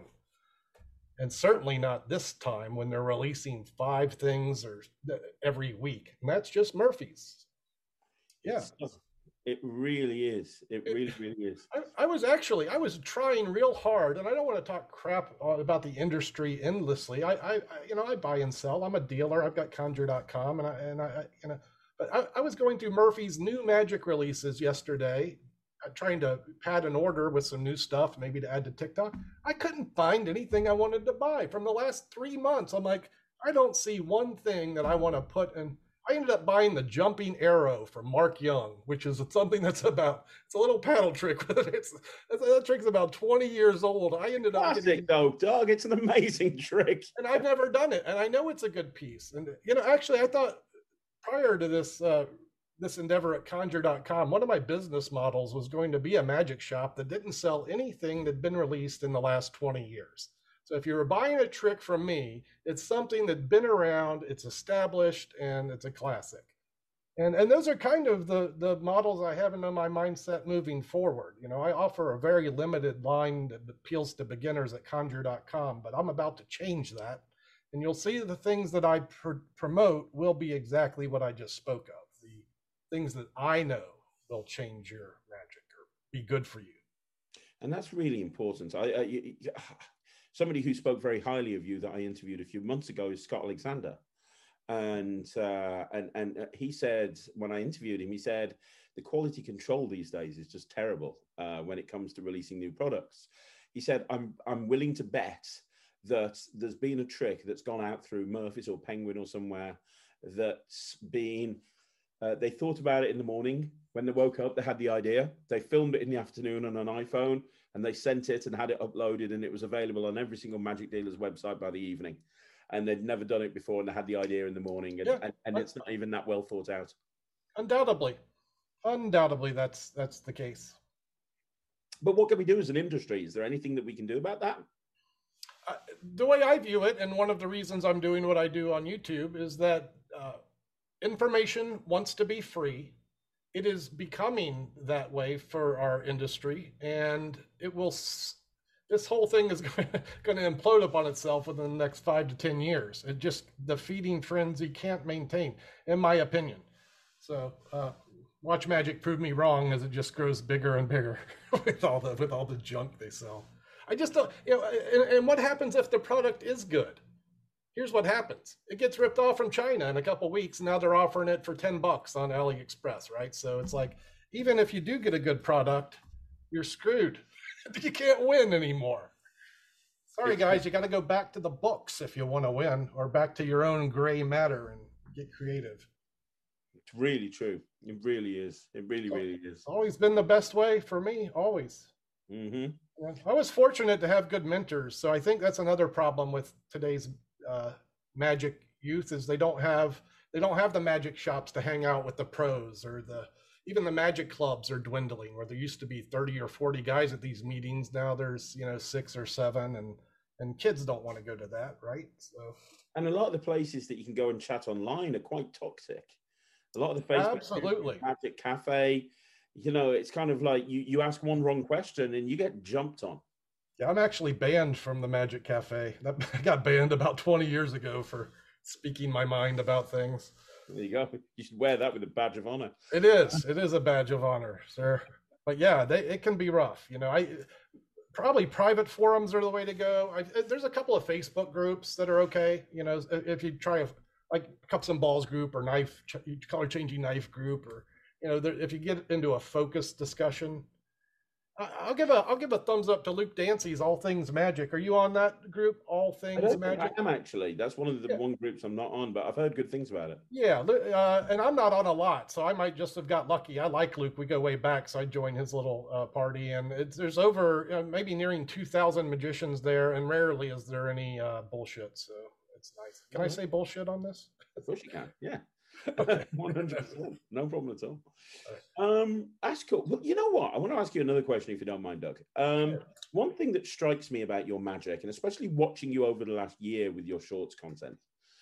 Speaker 2: And certainly not this time when they're releasing five things or every week. And that's just Murphy's. Yeah.
Speaker 1: It's, it really is. It really, really is.
Speaker 2: I, I was actually, I was trying real hard, and I don't want to talk crap about the industry endlessly. I, I, you know, I buy and sell. I'm a dealer. I've got conjure dot com, and I, and I, you know, but I, I was going through Murphy's new magic releases yesterday, trying to pad an order with some new stuff, maybe to add to TikTok. I couldn't find anything I wanted to buy from the last three months. I'm like, I don't see one thing that I want to put in. I ended up buying the Jumping Arrow from Mark Young, which is something that's about, it's a little paddle trick. It's, that trick's about twenty years old. I ended up
Speaker 1: Classic
Speaker 2: getting,
Speaker 1: though, Doug. It's an amazing trick.
Speaker 2: And I've never done it. And I know it's a good piece. And, you know, actually I thought prior to this, uh, this endeavor at conjure dot com, one of my business models was going to be a magic shop that didn't sell anything that'd been released in the last twenty years. So if you were buying a trick from me, it's something that's been around, it's established, and it's a classic. And and those are kind of the, the models I have in my mindset moving forward. You know, I offer a very limited line that appeals to beginners at conjure dot com, but I'm about to change that. And you'll see the things that I pr- promote will be exactly what I just spoke of. Things that I know will change your magic or be good for you.
Speaker 1: And that's really important. I, I you, somebody who spoke very highly of you that I interviewed a few months ago is Scott Alexander. And, uh, and, and he said, when I interviewed him, he said, the quality control these days is just terrible uh, when it comes to releasing new products. He said, I'm, I'm willing to bet that there's been a trick that's gone out through Murphy's or Penguin or somewhere that's been Uh, they thought about it in the morning. When they woke up, they had the idea. They filmed it in the afternoon on an iPhone, and they sent it and had it uploaded, and it was available on every single magic dealer's website by the evening. And they'd never done it before, and they had the idea in the morning, and, yeah, and, and it's not even that well thought out.
Speaker 2: Undoubtedly. Undoubtedly, that's that's the case.
Speaker 1: But what can we do as an industry? Is there anything that we can do about that?
Speaker 2: Uh, the way I view it, and one of the reasons I'm doing what I do on YouTube, is that uh, information wants to be free. It is becoming that way for our industry, and it will. This whole thing is going to implode upon itself within the next five to ten years. It just the feeding frenzy can't maintain, in my opinion. So, uh, watch magic prove me wrong as it just grows bigger and bigger with all the with all the junk they sell. I just don't, you know. And, and what happens if the product is good? here's what happens. It gets ripped off from China in a couple weeks. And now they're offering it for ten bucks on AliExpress, right? So it's like, even if you do get a good product, you're screwed. You can't win anymore. Sorry, guys, you got to go back to the books if you want to win, or back to your own gray matter and get creative.
Speaker 1: It's really true. It really is. It really, really is.
Speaker 2: It's always been the best way for me, always.
Speaker 1: Mm-hmm.
Speaker 2: Yeah. I was fortunate to have good mentors. So I think that's another problem with today's uh, magic youth is they don't have they don't have the magic shops to hang out with the pros, or the even the magic clubs are dwindling, where there used to be thirty or forty guys at these meetings. Now there's, you know, six or seven, and and kids don't want to go to that, right? So,
Speaker 1: and a lot of the places that you can go and chat online are quite toxic. A lot of the Facebook
Speaker 2: absolutely
Speaker 1: Magic Cafe, you know, it's kind of like you you ask one wrong question and you get jumped on.
Speaker 2: Yeah, I'm actually banned from the Magic Cafe. That, I got banned about twenty years ago for speaking my mind about things.
Speaker 1: There you go. You should wear that with a badge of honor.
Speaker 2: It is. It is a badge of honor, sir. But yeah, they, it can be rough. You know, I probably private forums are the way to go. I, there's a couple of Facebook groups that are okay. You know, if you try a, like Cups and Balls group or knife color changing knife group, or you know, there, if you get into a focused discussion. I'll give a I'll give a thumbs up to Luke Dancy's All Things Magic. Are you on that group, All Things Magic?
Speaker 1: I am actually. That's one of the yeah. one groups I'm not on, but I've heard good things about it.
Speaker 2: Yeah, uh, and I'm not on a lot, so I might just have got lucky. I like Luke. We go way back, so I joined his little uh, party, and it's, there's over you know, maybe nearing two thousand magicians there, and rarely is there any uh, bullshit. So it's nice. Can mm-hmm. I say bullshit on this?
Speaker 1: Of course you can. Yeah. one hundred percent. No problem at all. Um, that's cool. Well, you know what? I want to ask you another question, if you don't mind, Doug. Um, yeah. One thing that strikes me about your magic, and especially watching you over the last year with your shorts content,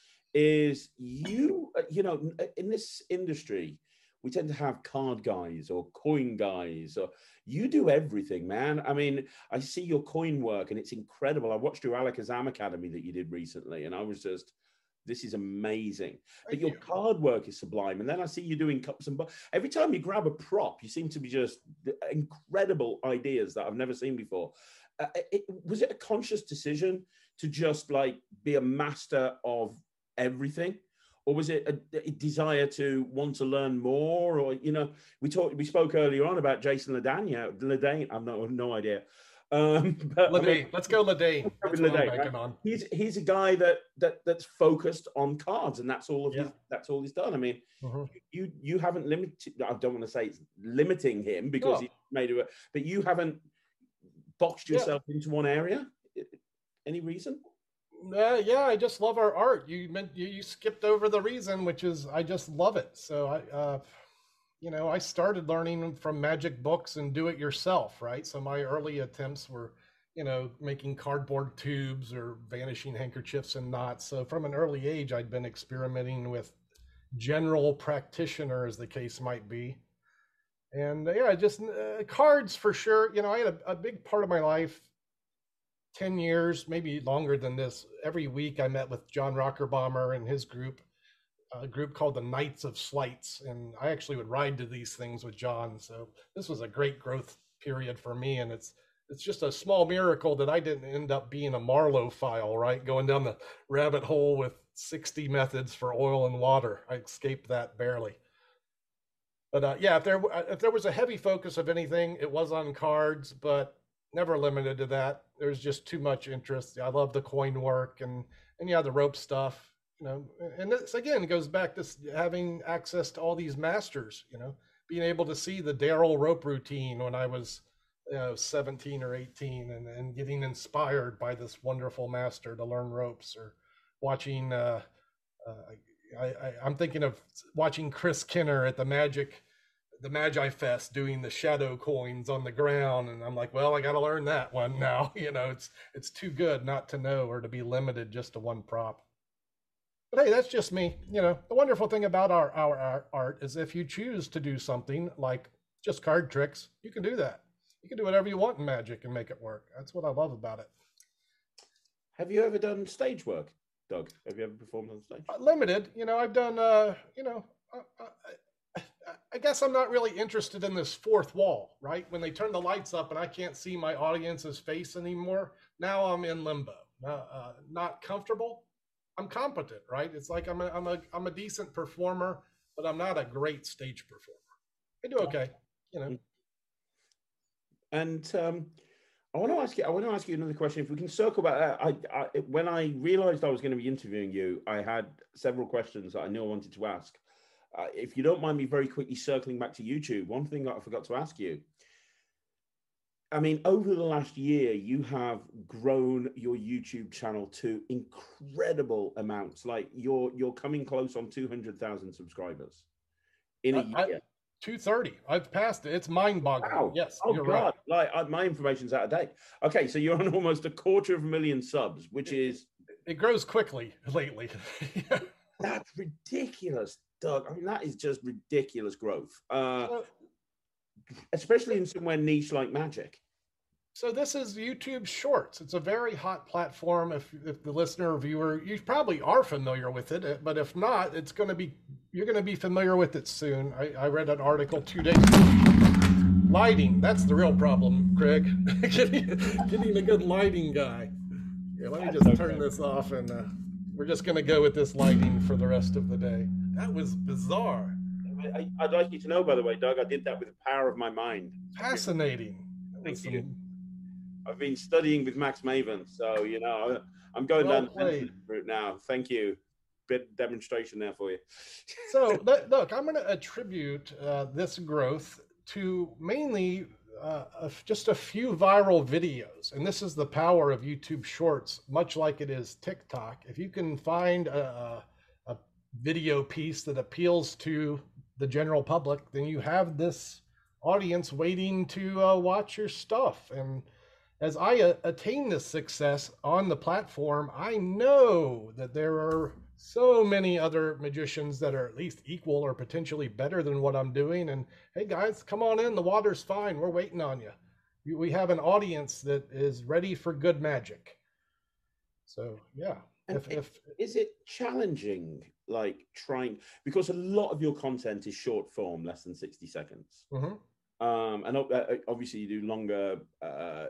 Speaker 1: is you, you know, in this industry, we tend to have card guys or coin guys, or you do everything, man. I mean, I see your coin work and it's incredible. I watched your Alakazam Academy that you did recently, and I was just, this is amazing. But your card work is sublime. And then I see you doing cups and balls. Every time you grab a prop, you seem to be just incredible ideas that I've never seen before. Uh, it, was it a conscious decision to just like be a master of everything? Or was it a, a desire to want to learn more? Or, you know, we talked, we spoke earlier on about Jason Ledania, Ledane. I've no, no idea. Um, but,
Speaker 2: Ledane. I mean, let's go Ledane. That's
Speaker 1: Ledane, right? on. He's he's a guy that that that's focused on cards, and that's all of yeah. his, that's all he's done. I mean, mm-hmm. you you haven't limited. I don't want to say it's limiting him because oh. he made it, but you haven't boxed yourself yeah. into one area. Any reason?
Speaker 2: Uh, yeah, I just love our art. You meant you, you skipped over the reason, which is I just love it. So I. Uh, You know, I started learning from magic books and do it yourself, right? So my early attempts were, you know, making cardboard tubes or vanishing handkerchiefs and knots. So from an early age, I'd been experimenting with general practitioner, as the case might be. And uh, yeah, just uh, cards for sure. You know, I had a, a big part of my life, ten years, maybe longer than this. Every week I met with John Rockerbomber and his group. A group called the Knights of Sleights, and I actually would ride to these things with John. So this was a great growth period for me, and it's it's just a small miracle that I didn't end up being a Marlowe file, right? Going down the rabbit hole with sixty methods for oil and water. I escaped that barely. But uh, yeah, if there if there was a heavy focus of anything, it was on cards, but never limited to that. There's just too much interest. I love the coin work and and yeah, the rope stuff. You know, and this again goes back to having access to all these masters, you know, being able to see the Daryl rope routine when I was, you know, seventeen or eighteen, and, and getting inspired by this wonderful master to learn ropes, or watching, uh, uh, I, I, I'm thinking of watching Chris Kinner at the Magic, the Magi Fest doing the shadow coins on the ground. And I'm like, well, I got to learn that one now. You know, it's, it's too good not to know or to be limited just to one prop. But hey, that's just me. You know, the wonderful thing about our, our, our art is if you choose to do something like just card tricks, you can do that. You can do whatever you want in magic and make it work. That's what I love about it.
Speaker 1: Have you ever done stage work, Doug? Have you ever performed on stage?
Speaker 2: Uh, limited. You know, I've done, uh, you know, uh, I, I guess I'm not really interested in this fourth wall, right? When they turn the lights up and I can't see my audience's face anymore, now I'm in limbo. Uh, uh, not comfortable. I'm competent, right? It's like I'm a, I'm a, I'm a decent performer, but I'm not a great stage performer. I do okay, you know.
Speaker 1: And um, I want to ask you. I want to ask you another question. If we can circle back, uh, I, I when I realised I was going to be interviewing you, I had several questions that I knew I wanted to ask. Uh, if you don't mind me very quickly circling back to YouTube, one thing that I forgot to ask you. I mean, over the last year, you have grown your YouTube channel to incredible amounts. Like you're you're coming close on two hundred thousand subscribers in a
Speaker 2: I,
Speaker 1: year.
Speaker 2: two thirty. I've passed it. It's mind-boggling.
Speaker 1: Wow.
Speaker 2: Yes,
Speaker 1: Oh
Speaker 2: you're
Speaker 1: God.
Speaker 2: right.
Speaker 1: Like I, my information's out of date. Okay, so you're on almost a quarter of a million subs, which is
Speaker 2: it grows quickly lately.
Speaker 1: That's ridiculous, Doug. I mean, that is just ridiculous growth. Uh,
Speaker 2: so,
Speaker 1: especially in somewhere niche like magic.
Speaker 2: So this is YouTube Shorts. It's a very hot platform. If if the listener or viewer, you probably are familiar with it, but if not, it's going to be you're going to be familiar with it soon. I, I read an article two days ago. Lighting, that's the real problem, Craig. getting, getting a good lighting guy. Here, let me just okay. turn this off, and uh, we're just going to go with this lighting for the rest of the day. That was bizarre.
Speaker 1: I, I'd like you to know, by the way, Doug, I did that with the power of my mind.
Speaker 2: Fascinating.
Speaker 1: Thank you. I've been studying with Max Maven, so you know I'm going well down the route now. Thank you. Bit demonstration there for you.
Speaker 2: So look, I'm going to attribute uh, this growth to mainly uh, a, just a few viral videos, and this is the power of YouTube Shorts, much like it is TikTok. If you can find a, a video piece that appeals to the general public, then you have this audience waiting to uh, watch your stuff. And as I uh, attain this success on the platform, I know that there are so many other magicians that are at least equal or potentially better than what I'm doing. And hey guys, come on in, the water's fine, we're waiting on you. We have an audience that is ready for good magic. So yeah. If, if
Speaker 1: is it challenging, like trying, because a lot of your content is short form, less than sixty seconds. Mm-hmm. Um, and obviously you do longer uh,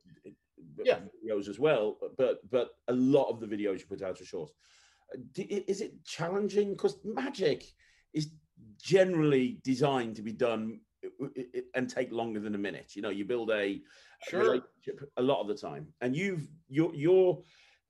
Speaker 2: yeah.
Speaker 1: videos as well, but but a lot of the videos you put out are short. Is it challenging? Because magic is generally designed to be done and take longer than a minute. You know, you build a
Speaker 2: sure.
Speaker 1: relationship a lot of the time, and you've you're you're.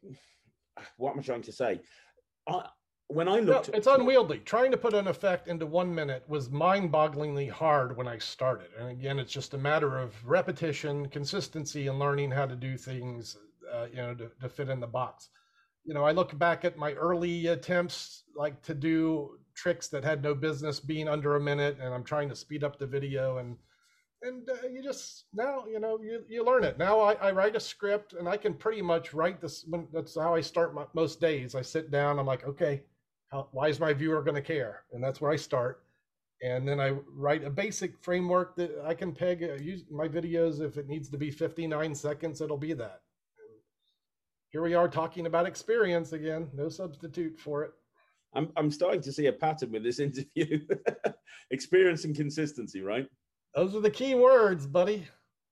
Speaker 1: What am I trying to say? I, When I looked,
Speaker 2: no, it's unwieldy. Trying to put an effect into one minute was mind-bogglingly hard when I started. And again, it's just a matter of repetition, consistency, and learning how to do things, uh, you know, to, to fit in the box. You know, I look back at my early attempts, like to do tricks that had no business being under a minute, and I'm trying to speed up the video, and and uh, you just now, you know, you you learn it. Now I, I write a script, and I can pretty much write this. When that's how I start my, most days. I sit down. I'm like, okay. How, why is my viewer going to care? And that's where I start. And then I write a basic framework that I can peg. Uh, use my videos, if it needs to be fifty-nine seconds, it'll be that. And here we are talking about experience again. No substitute for it.
Speaker 1: I'm, I'm starting to see a pattern with this interview. Experience and consistency, right?
Speaker 2: Those are the key words, buddy.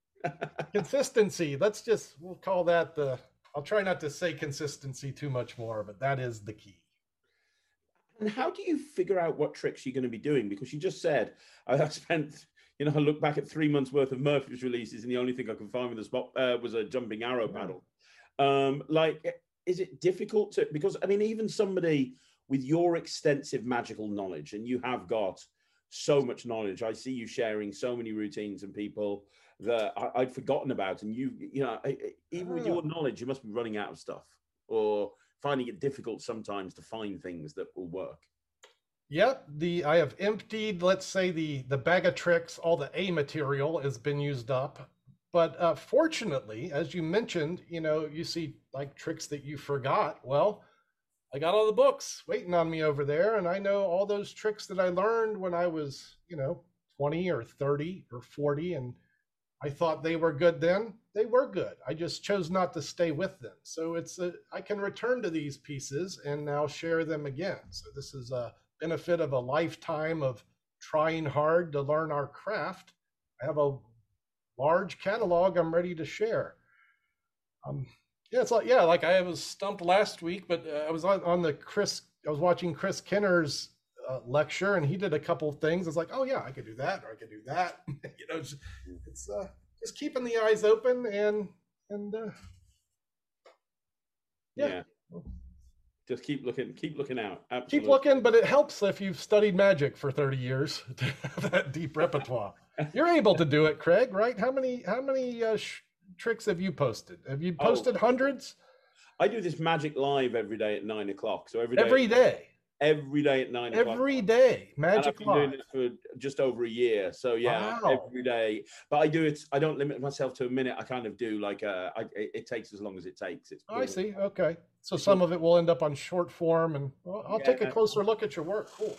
Speaker 2: Consistency. Let's just, we'll call that the, I'll try not to say consistency too much more, but that is the key.
Speaker 1: And how do you figure out what tricks you're going to be doing? Because you just said, I spent, you know, I look back at three months worth of Murphy's releases, and the only thing I can find with a spot uh, was a jumping arrow paddle. Um, like, is it difficult to, because I mean, even somebody with your extensive magical knowledge, and you have got so much knowledge, I see you sharing so many routines and people that I, I'd forgotten about. And you, you know, even with your knowledge, you must be running out of stuff, or finding it difficult sometimes to find things that will work.
Speaker 2: Yep, the I have emptied, let's say, the the bag of tricks. All the A material has been used up. But uh, fortunately, as you mentioned, you know, you see like tricks that you forgot. Well, I got all the books waiting on me over there, and I know all those tricks that I learned when I was, you know, twenty or thirty or forty, and I thought they were good then. They were good. I just chose not to stay with them. So it's a, I can return to these pieces and now share them again. So this is a benefit of a lifetime of trying hard to learn our craft. I have a large catalog I'm ready to share. Um, Yeah, it's like, yeah, like I was stumped last week, but uh, I was on, on the Chris, I was watching Chris Kenner's uh, lecture, and he did a couple of things. It's like, oh yeah, I could do that, or I could do that. you know, it's, it's uh, just keeping the eyes open and and uh, yeah.
Speaker 1: Yeah. Just keep looking, keep looking out. Absolutely.
Speaker 2: Keep looking, but it helps if you've studied magic for thirty years to have that deep repertoire. You're able to do it, Craig, right? How many how many uh, sh- tricks have you posted? Have you posted oh, hundreds?
Speaker 1: I do this magic live every day at nine o'clock. So every day.
Speaker 2: Every day.
Speaker 1: Every day at nine o'clock.
Speaker 2: Every day, magic
Speaker 1: and I've been
Speaker 2: live.
Speaker 1: doing this for just over a year. So yeah, wow. every day. But I do it. I don't limit myself to a minute. I kind of do like a. I, it takes as long as it takes. It's.
Speaker 2: Oh, I see. Okay, so some of it will end up on short form, and well, I'll yeah. take a closer look at your work. Cool.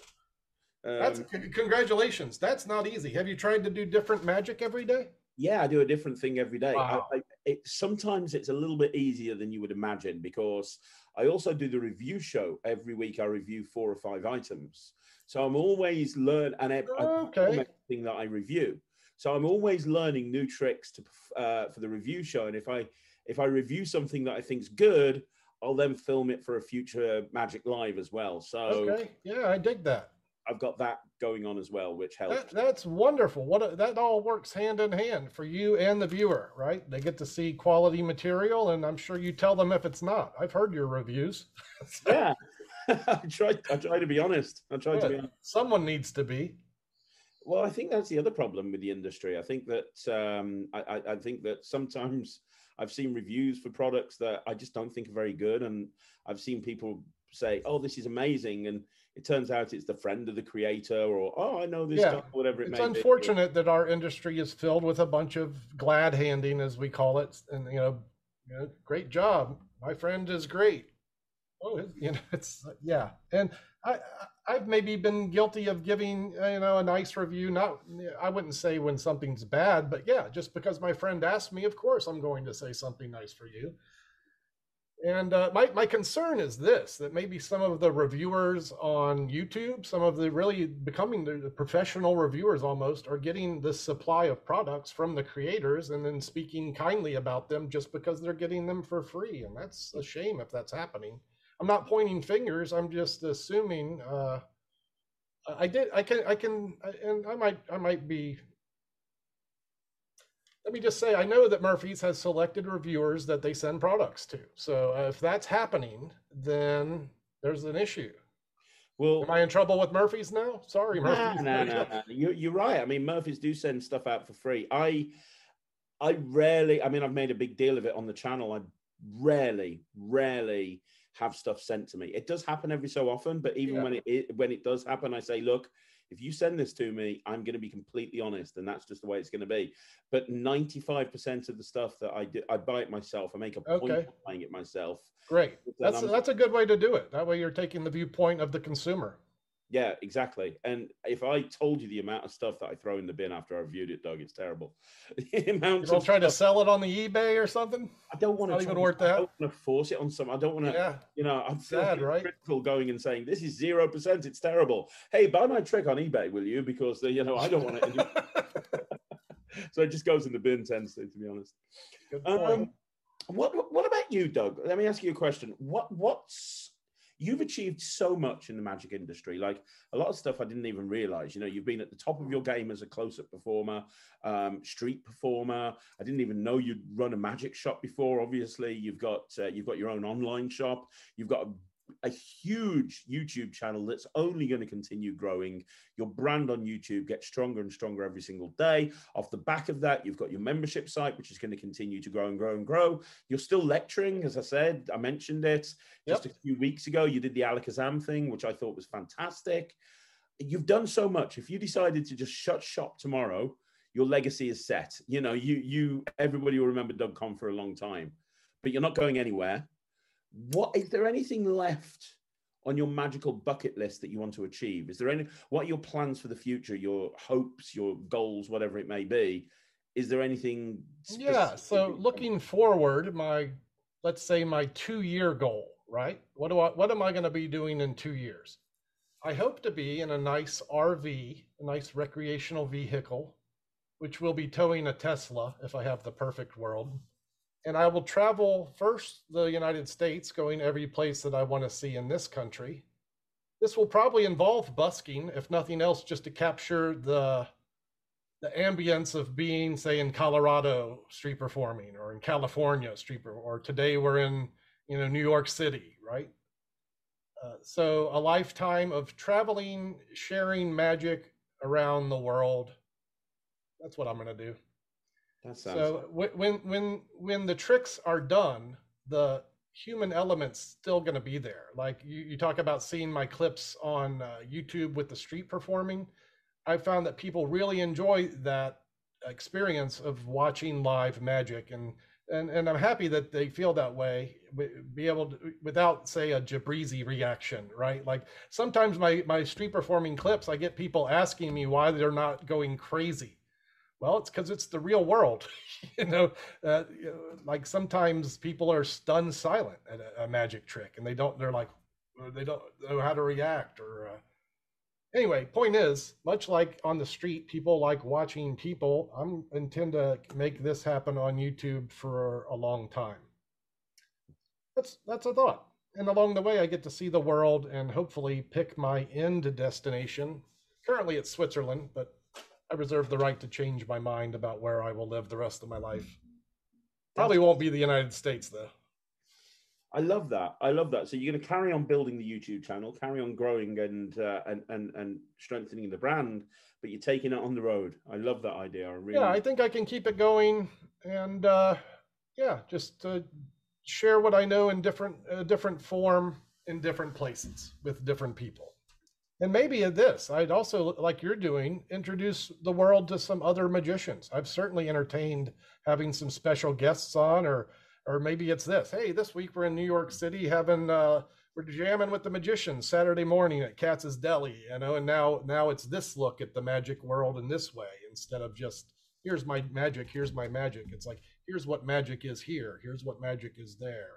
Speaker 2: Um, That's congratulations. That's not easy. Have you tried to do different magic every day?
Speaker 1: Yeah, I do a different thing every day.
Speaker 2: Wow.
Speaker 1: I, I, it, sometimes it's a little bit easier than you would imagine because I also do the review show every week. I review four or five items, so I'm always learn and I,
Speaker 2: oh, okay.
Speaker 1: everything that I review. So I'm always learning new tricks to uh, for the review show. And if I if I review something that I think's good, I'll then film it for a future Magic Live as well. So
Speaker 2: okay, yeah, I dig that.
Speaker 1: I've got that going on as well, which helps.
Speaker 2: That, that's wonderful. What a, that all works hand in hand for you and the viewer, right? They get to see quality material, and I'm sure you tell them if it's not. I've heard your reviews.
Speaker 1: Yeah, I try. I try to be honest. I try
Speaker 2: Good.
Speaker 1: to be honest.
Speaker 2: Someone needs to be.
Speaker 1: Well, I think that's the other problem with the industry. I think that um, I, I think that sometimes I've seen reviews for products that I just don't think are very good, and I've seen people say, "Oh, this is amazing," and it turns out it's the friend of the creator, or "Oh, I know this
Speaker 2: yeah.
Speaker 1: stuff," whatever it
Speaker 2: it's
Speaker 1: may be.
Speaker 2: It's unfortunate that our industry is filled with a bunch of glad handing, as we call it, and you know, you know great job, my friend is great. Oh, you know, it's yeah, and I, I've maybe been guilty of giving you know a nice review. Not, I wouldn't say when something's bad, but yeah, just because my friend asked me, of course I'm going to say something nice for you. And uh, my, my concern is this, that maybe some of the reviewers on YouTube, some of the really becoming the professional reviewers almost, are getting this supply of products from the creators and then speaking kindly about them just because they're getting them for free. And that's a shame if that's happening. I'm not pointing fingers. I'm just assuming uh, I did, I can, I can, and I might, I might be, let me just say, I know that Murphy's has selected reviewers that they send products to. So uh, if that's happening, then there's an issue. Well, am I in trouble with Murphy's now? Sorry, Murphy's.
Speaker 1: No, no, no, no. You're, you're right. I mean, Murphy's do send stuff out for free. I, I rarely, I mean, I've made a big deal of it on the channel. I rarely, rarely have stuff sent to me. It does happen every so often, but even yeah. when it, it when it does happen, I say, look, if you send this to me, I'm going to be completely honest, and that's just the way it's going to be. But ninety-five percent of the stuff that I do, I buy it myself. I make a point
Speaker 2: okay.
Speaker 1: of buying it myself.
Speaker 2: Great. That's a, that's a good way to do it. That way you're taking the viewpoint of the consumer.
Speaker 1: Yeah, exactly. And if I told you the amount of stuff that I throw in the bin after I reviewed it, Doug, it's terrible.
Speaker 2: You don't try to sell it on the eBay or something?
Speaker 1: I don't want to
Speaker 2: even worth that.
Speaker 1: I don't want to force it on some. I don't want to,
Speaker 2: yeah.
Speaker 1: you know, I'm
Speaker 2: sad, right?
Speaker 1: critical going and saying, this is zero percent, it's terrible. Hey, buy my trick on eBay, will you? Because, you know, I don't want to. So it just goes in the bin, tends to, to be honest.
Speaker 2: Good point.
Speaker 1: Um, what, what about you, Doug? Let me ask you a question. What What's... You've achieved so much in the magic industry, like a lot of stuff I didn't even realize. You know, you've been at the top of your game as a close-up performer, um, street performer. I didn't even know you'd run a magic shop before. Obviously, you've got uh, you've got your own online shop. You've got a, a huge YouTube channel that's only going to continue growing. Your brand on YouTube gets stronger and stronger every single day. Off the back of that, you've got your membership site, which is going to continue to grow and grow and grow. You're still lecturing, as I said. I mentioned it just yep. a few weeks ago. You did the Alakazam thing, which I thought was fantastic. You've done so much. If you decided to just shut shop tomorrow, your legacy is set. You know, you you everybody will remember Doug Conn for a long time, but you're not going anywhere. What is there anything left on your magical bucket list that you want to achieve? Is there any, what are your plans for the future, your hopes, your goals, whatever it may be? Is there anything specific?
Speaker 2: Yeah, so looking forward, my, let's say my two-year goal, right? What do I, what am I going to be doing in two years? I hope to be in a nice R V, a nice recreational vehicle, which will be towing a Tesla if I have the perfect world. and I will travel first the United States, going every place that I want to see in this country. This will probably involve busking, if nothing else, just to capture the the ambience of being, say, in Colorado street performing, or in California street performing, or today we're in, you know, New York City, right? Uh, so a lifetime of traveling, sharing magic around the world. That's what I'm going to do.
Speaker 1: That sounds.
Speaker 2: So when when when the tricks are done, the human element's still going to be there. Like you, you talk about seeing my clips on uh, YouTube with the street performing. I found that people really enjoy that experience of watching live magic, and and and I'm happy that they feel that way. Be able to, without, say, a Jabrizi reaction, right? Like sometimes my my street performing clips, I get people asking me why they're not going crazy. Well, it's because it's the real world, you know. Uh, you know, like sometimes people are stunned silent at a, a magic trick, and they don't. They're like, they don't know how to react. Or uh... anyway, point is, much like on the street, people like watching people. I'm intend to make this happen on YouTube for a long time. That's that's a thought, and along the way, I get to see the world and hopefully pick my end destination. Currently, it's Switzerland, but I reserve the right to change my mind about where I will live the rest of my life. Probably won't be the United States, though.
Speaker 1: I love that. I love that. So you're going to carry on building the YouTube channel, carry on growing and uh, and and and strengthening the brand, but you're taking it on the road. I love that idea. I really.
Speaker 2: Yeah, I think I can keep it going, and uh, yeah, just uh, share what I know in different uh, different form in different places with different people. And maybe at this, I'd also, like you're doing, introduce the world to some other magicians. I've certainly entertained having some special guests on, or or maybe it's this. Hey, this week we're in New York City having uh, we're jamming with the magicians Saturday morning at Katz's Deli, you know. And now now it's this look at the magic world in this way, instead of just here's my magic, here's my magic. It's like here's what magic is here, here's what magic is there.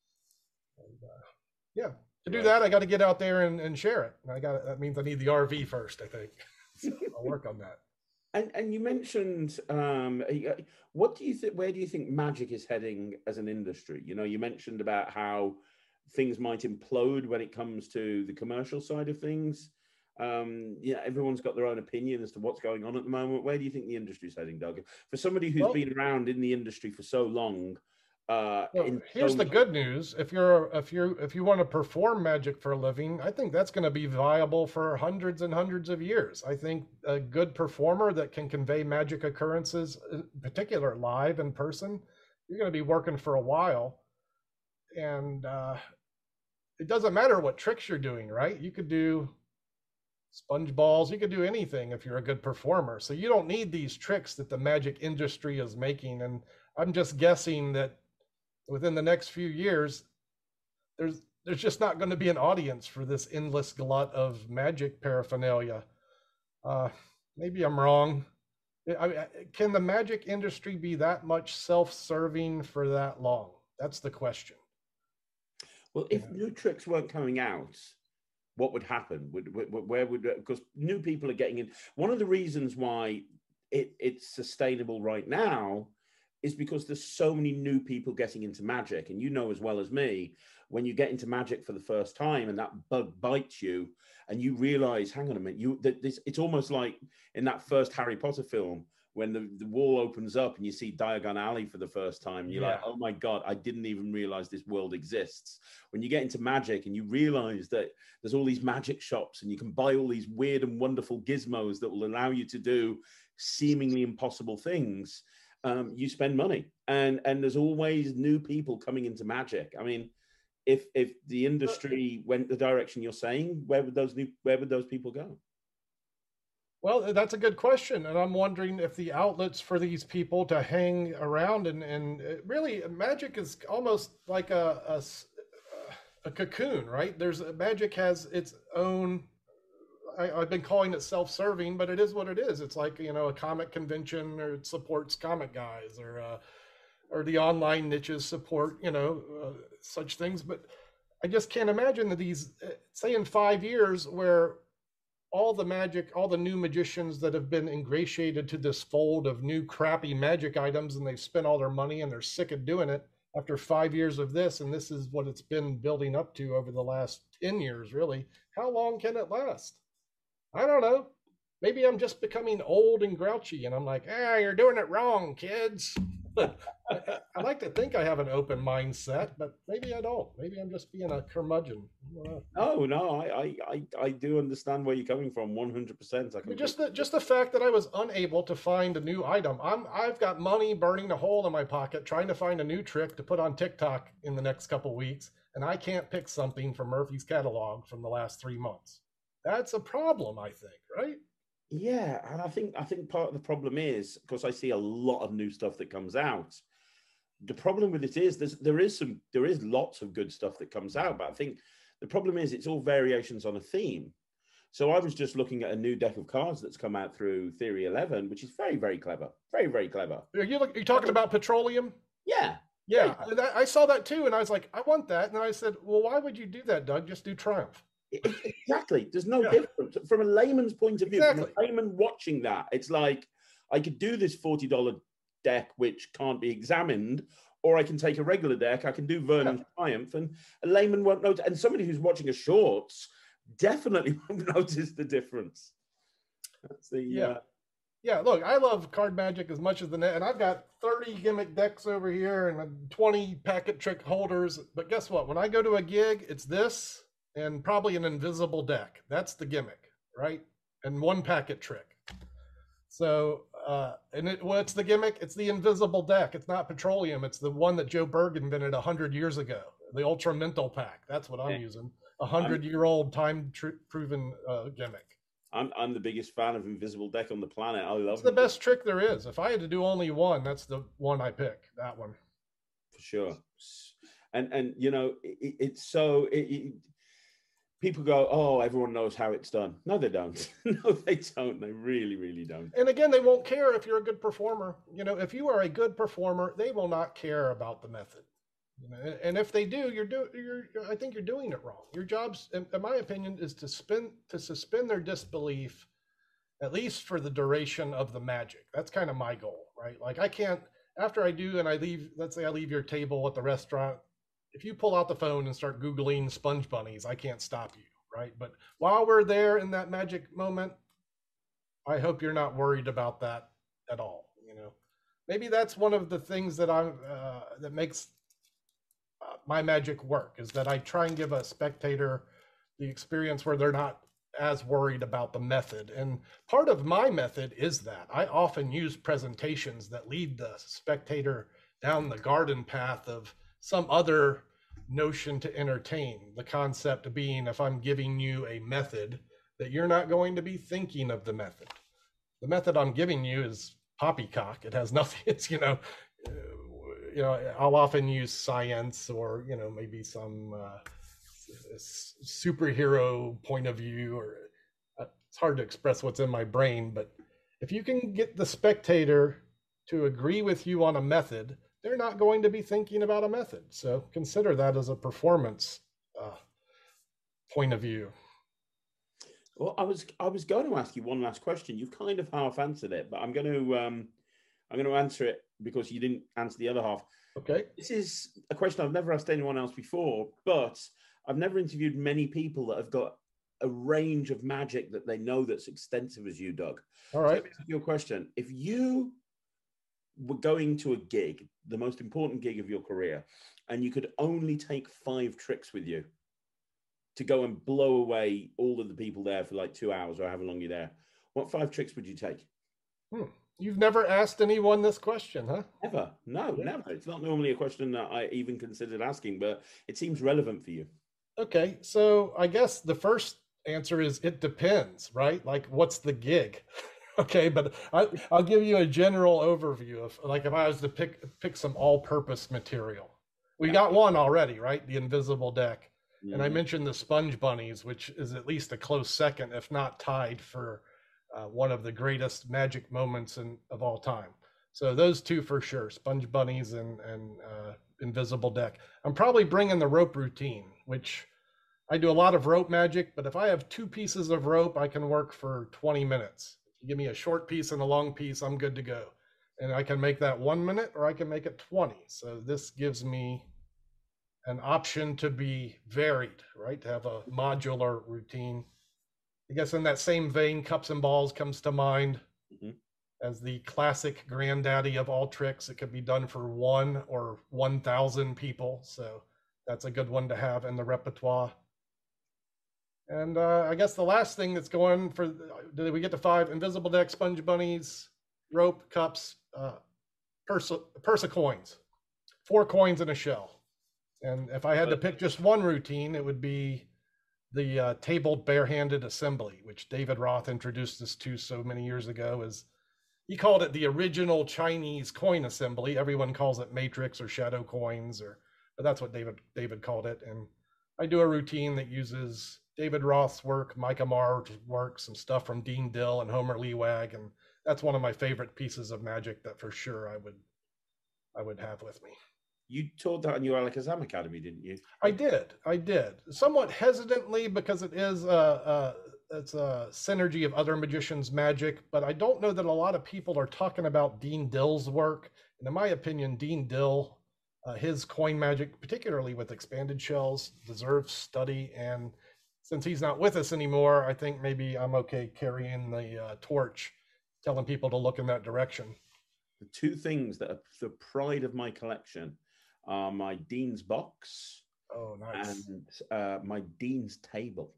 Speaker 2: And uh, yeah. To do right. that, I got to get out there and, and share it. I got that means I need the R V first, I think. So I'll work on that.
Speaker 1: And and you mentioned, um, what do you think? Where do you think magic is heading as an industry? You know, you mentioned about how things might implode when it comes to the commercial side of things. Um, yeah, everyone's got their own opinion as to what's going on at the moment. Where do you think the industry is heading, Doug? For somebody who's well, been around in the industry for so long. Uh,
Speaker 2: well, here's so the good news. If you're if you if you want to perform magic for a living, I think that's going to be viable for hundreds and hundreds of years. I think a good performer that can convey magic occurrences, in particular live in person, you're going to be working for a while. And uh, it doesn't matter what tricks you're doing, right? You could do sponge balls, you could do anything if you're a good performer. So you don't need these tricks that the magic industry is making. And I'm just guessing that within the next few years, there's there's just not going to be an audience for this endless glut of magic paraphernalia. Uh, maybe I'm wrong. I mean, can the magic industry be that much self-serving for that long? That's the question.
Speaker 1: Well, if yeah. new tricks weren't coming out, what would happen? Would, where would, because new people are getting in. One of the reasons why it, it's sustainable right now is because there's so many new people getting into magic. And you know as well as me, when you get into magic for the first time and that bug bites you and you realize, hang on a minute, you that this it's almost like in that first Harry Potter film when the, the wall opens up and you see Diagon Alley for the first time. And you're yeah. like, oh my God, I didn't even realize this world exists. When you get into magic and you realize that there's all these magic shops and you can buy all these weird and wonderful gizmos that will allow you to do seemingly impossible things, Um, you spend money, and and there's always new people coming into magic. I mean, if if the industry went the direction you're saying, where would those new where would those people go?
Speaker 2: Well, that's a good question, and I'm wondering if the outlets for these people to hang around and and really magic is almost like a a, a cocoon, right? There's magic has its own. I, I've been calling it self-serving, but it is what it is. It's like, you know, a comic convention, or it supports comic guys, or uh, or the online niches support, you know, uh, such things. But I just can't imagine that these, uh, say in five years, where all the magic, all the new magicians that have been ingratiated to this fold of new crappy magic items, and they've spent all their money and they're sick of doing it after five years of this, and this is what it's been building up to over the last ten years, really. How long can it last? I don't know. Maybe I'm just becoming old and grouchy, and I'm like, ah, you're doing it wrong, kids. I, I like to think I have an open mindset, but maybe I don't. Maybe I'm just being a curmudgeon.
Speaker 1: No, no, I, I, I do understand where you're coming from, one hundred percent. I can
Speaker 2: just the just the fact that I was unable to find a new item. I'm I've got money burning a hole in my pocket, trying to find a new trick to put on TikTok in the next couple weeks, and I can't pick something from Murphy's catalog from the last three months. That's a problem, I think, right?
Speaker 1: Yeah, and I think I think part of the problem is because I see a lot of new stuff that comes out. The problem with it is there's there is some there is lots of good stuff that comes out, but I think the problem is it's all variations on a theme. So I was just looking at a new deck of cards that's come out through Theory eleven, which is very, very clever, very, very clever.
Speaker 2: Are you are you talking about Petroleum?
Speaker 1: Yeah,
Speaker 2: yeah. I saw that too, and I was like, I want that, and then I said, well, why would you do that, Doug? Just do Triumph.
Speaker 1: Exactly. There's no yeah. difference from a layman's point of view.
Speaker 2: Exactly.
Speaker 1: From a layman watching that, it's like I could do this forty dollar deck which can't be examined, or I can take a regular deck. I can do Vernon's yeah. Triumph, and a layman won't notice. And somebody who's watching a shorts definitely won't notice the difference. That's the
Speaker 2: yeah.
Speaker 1: Uh...
Speaker 2: Yeah, look, I love card magic as much as the net, and I've got thirty gimmick decks over here and twenty packet trick holders. But guess what? When I go to a gig, it's this and probably an invisible deck. That's the gimmick, right? And one packet trick. So, uh, and it, what's the gimmick? It's the invisible deck. It's not Petroleum. It's the one that Joe Berg invented one hundred years ago. The Ultra Mental Pack. That's what I'm yeah. using. A hundred-year-old time-proven uh, gimmick.
Speaker 1: I'm I'm the biggest fan of Invisible Deck on the planet. I love it.
Speaker 2: It's the best trick there is. If I had to do only one, that's the one I pick. That one.
Speaker 1: For sure. And, and you know, it, it's so... It, it, people go, oh, everyone knows how it's done. No, they don't. No, they don't. They really, really don't.
Speaker 2: And again, they won't care if you're a good performer. You know, if you are a good performer, they will not care about the method. You know, and if they do, you're do you're. I think you're doing it wrong. Your job's, in, in my opinion, is to spin to suspend their disbelief, at least for the duration of the magic. That's kind of my goal, right? Like I can't after I do and I leave. Let's say I leave your table at the restaurant. If you pull out the phone and start Googling sponge bunnies, I can't stop you, right? But while we're there in that magic moment, I hope you're not worried about that at all. You know, maybe that's one of the things that I'm uh, that makes uh, my magic work is that I try and give a spectator the experience where they're not as worried about the method. And part of my method is that I often use presentations that lead the spectator down the garden path of some other notion to entertain. The concept being, if I'm giving you a method, that you're not going to be thinking of the method. The method I'm giving you is poppycock. It has nothing. It's, you know, uh, you know, I'll often use science or, you know, maybe some uh, superhero point of view, or uh, it's hard to express what's in my brain. But if you can get the spectator to agree with you on a method, they're not going to be thinking about a method. So consider that as a performance uh, point of view.
Speaker 1: Well, I was I was going to ask you one last question. You've kind of half answered it, but I'm going to um, I'm going to answer it because you didn't answer the other half.
Speaker 2: Okay.
Speaker 1: This is a question I've never asked anyone else before, but I've never interviewed many people that have got a range of magic that they know that's extensive as you, Doug.
Speaker 2: All right. So let me
Speaker 1: ask you a question. If you were going to a gig, the most important gig of your career, and you could only take five tricks with you to go and blow away all of the people there for like two hours or however long you're there, what five tricks would you take?
Speaker 2: Hmm. You've never asked anyone this question, huh?
Speaker 1: Never. No,
Speaker 2: yeah.
Speaker 1: never. It's not normally a question that I even considered asking, but it seems relevant for you.
Speaker 2: Okay. So I guess the first answer is it depends, right? Like, what's the gig? Okay, but I, I'll give you a general overview of, like, if I was to pick pick some all-purpose material. We got one already, right? The invisible deck. Mm-hmm. And I mentioned the sponge bunnies, which is at least a close second, if not tied, for uh, one of the greatest magic moments in, of all time. So those two for sure, sponge bunnies and, and uh, invisible deck. I'm probably bringing the rope routine, which I do a lot of rope magic, but if I have two pieces of rope, I can work for twenty minutes. If you give me a short piece and a long piece, I'm good to go. And I can make that one minute or I can make it twenty. So this gives me an option to be varied, right? To have a modular routine. I guess in that same vein, cups and balls comes to mind mm-hmm. as the classic granddaddy of all tricks. It could be done for one or one thousand people. So that's a good one to have in the repertoire. And uh, I guess the last thing that's going for, did we get to five? Invisible deck, sponge bunnies, rope, cups, uh, purse, purse of coins, four coins in a shell. And if I had to pick just one routine, it would be the uh, tabled barehanded assembly, which David Roth introduced us to so many years ago. Is he called it the original Chinese coin assembly. Everyone calls it matrix or shadow coins, or but that's what David David called it. And I do a routine that uses David Roth's work, Mike Amar's work, some stuff from Dean Dill and Homer Lewag, and that's one of my favorite pieces of magic that for sure I would I would have with me.
Speaker 1: You taught that in your Alakazam Academy, didn't you?
Speaker 2: I did. I did. Somewhat hesitantly because it is a, a it's a synergy of other magicians' magic, but I don't know that a lot of people are talking about Dean Dill's work. And in my opinion, Dean Dill, uh, his coin magic, particularly with expanded shells, deserves study. And since he's not with us anymore, I think maybe I'm okay carrying the uh, torch, telling people to look in that direction.
Speaker 1: The two things that are the pride of my collection are my Dean's box.
Speaker 2: Oh, nice.
Speaker 1: And uh, my Dean's table.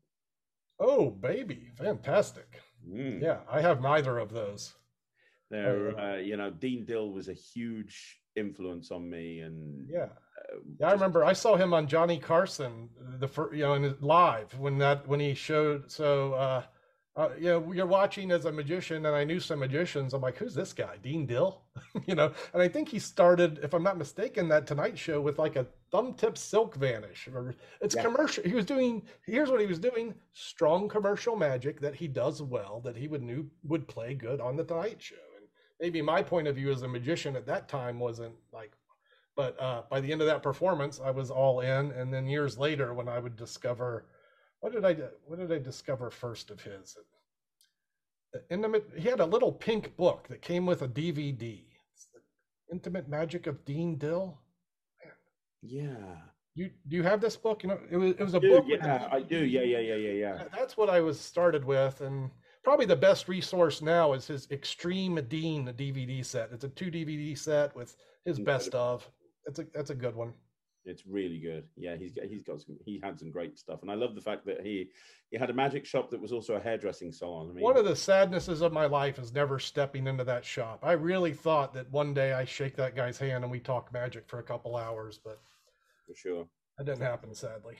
Speaker 2: Oh, baby. Fantastic. Mm. Yeah, I have neither of those.
Speaker 1: They're, uh, you know, Dean Dill was a huge influence on me. And
Speaker 2: yeah. Uh, yeah, I remember I saw him on Johnny Carson, the first, you know, in his live when that, when he showed, so, uh, Uh, you know, you're watching as a magician, and I knew some magicians. I'm like, who's this guy? Dean Dill? you know, and I think he started, if I'm not mistaken, that Tonight Show with like a thumb tip silk vanish. Or it's yeah. commercial. He was doing, here's what he was doing, strong commercial magic that he does well, that he would knew would play good on the Tonight Show. And maybe my point of view as a magician at that time wasn't like, but uh, by the end of that performance, I was all in. And then years later, when I would discover, What did I what did I discover first of his? The intimate. He had a little pink book that came with a D V D. It's the Intimate Magic of Dean Dill. Man.
Speaker 1: Yeah.
Speaker 2: You do you have this book? You know, it was it was a
Speaker 1: do,
Speaker 2: book.
Speaker 1: Yeah, I do. Yeah, yeah, yeah, yeah, yeah.
Speaker 2: That's what I was started with, and probably the best resource now is his Extreme Dean, the D V D set. It's a two D V D set with his best of. It's a that's a good one.
Speaker 1: It's really good. Yeah, he's he's got some, he had some great stuff, and I love the fact that he he had a magic shop that was also a hairdressing salon. I mean,
Speaker 2: one of the sadnesses of my life is never stepping into that shop. I really thought that one day I shake that guy's hand and we talk magic for a couple hours, but
Speaker 1: for sure
Speaker 2: that didn't happen, sadly.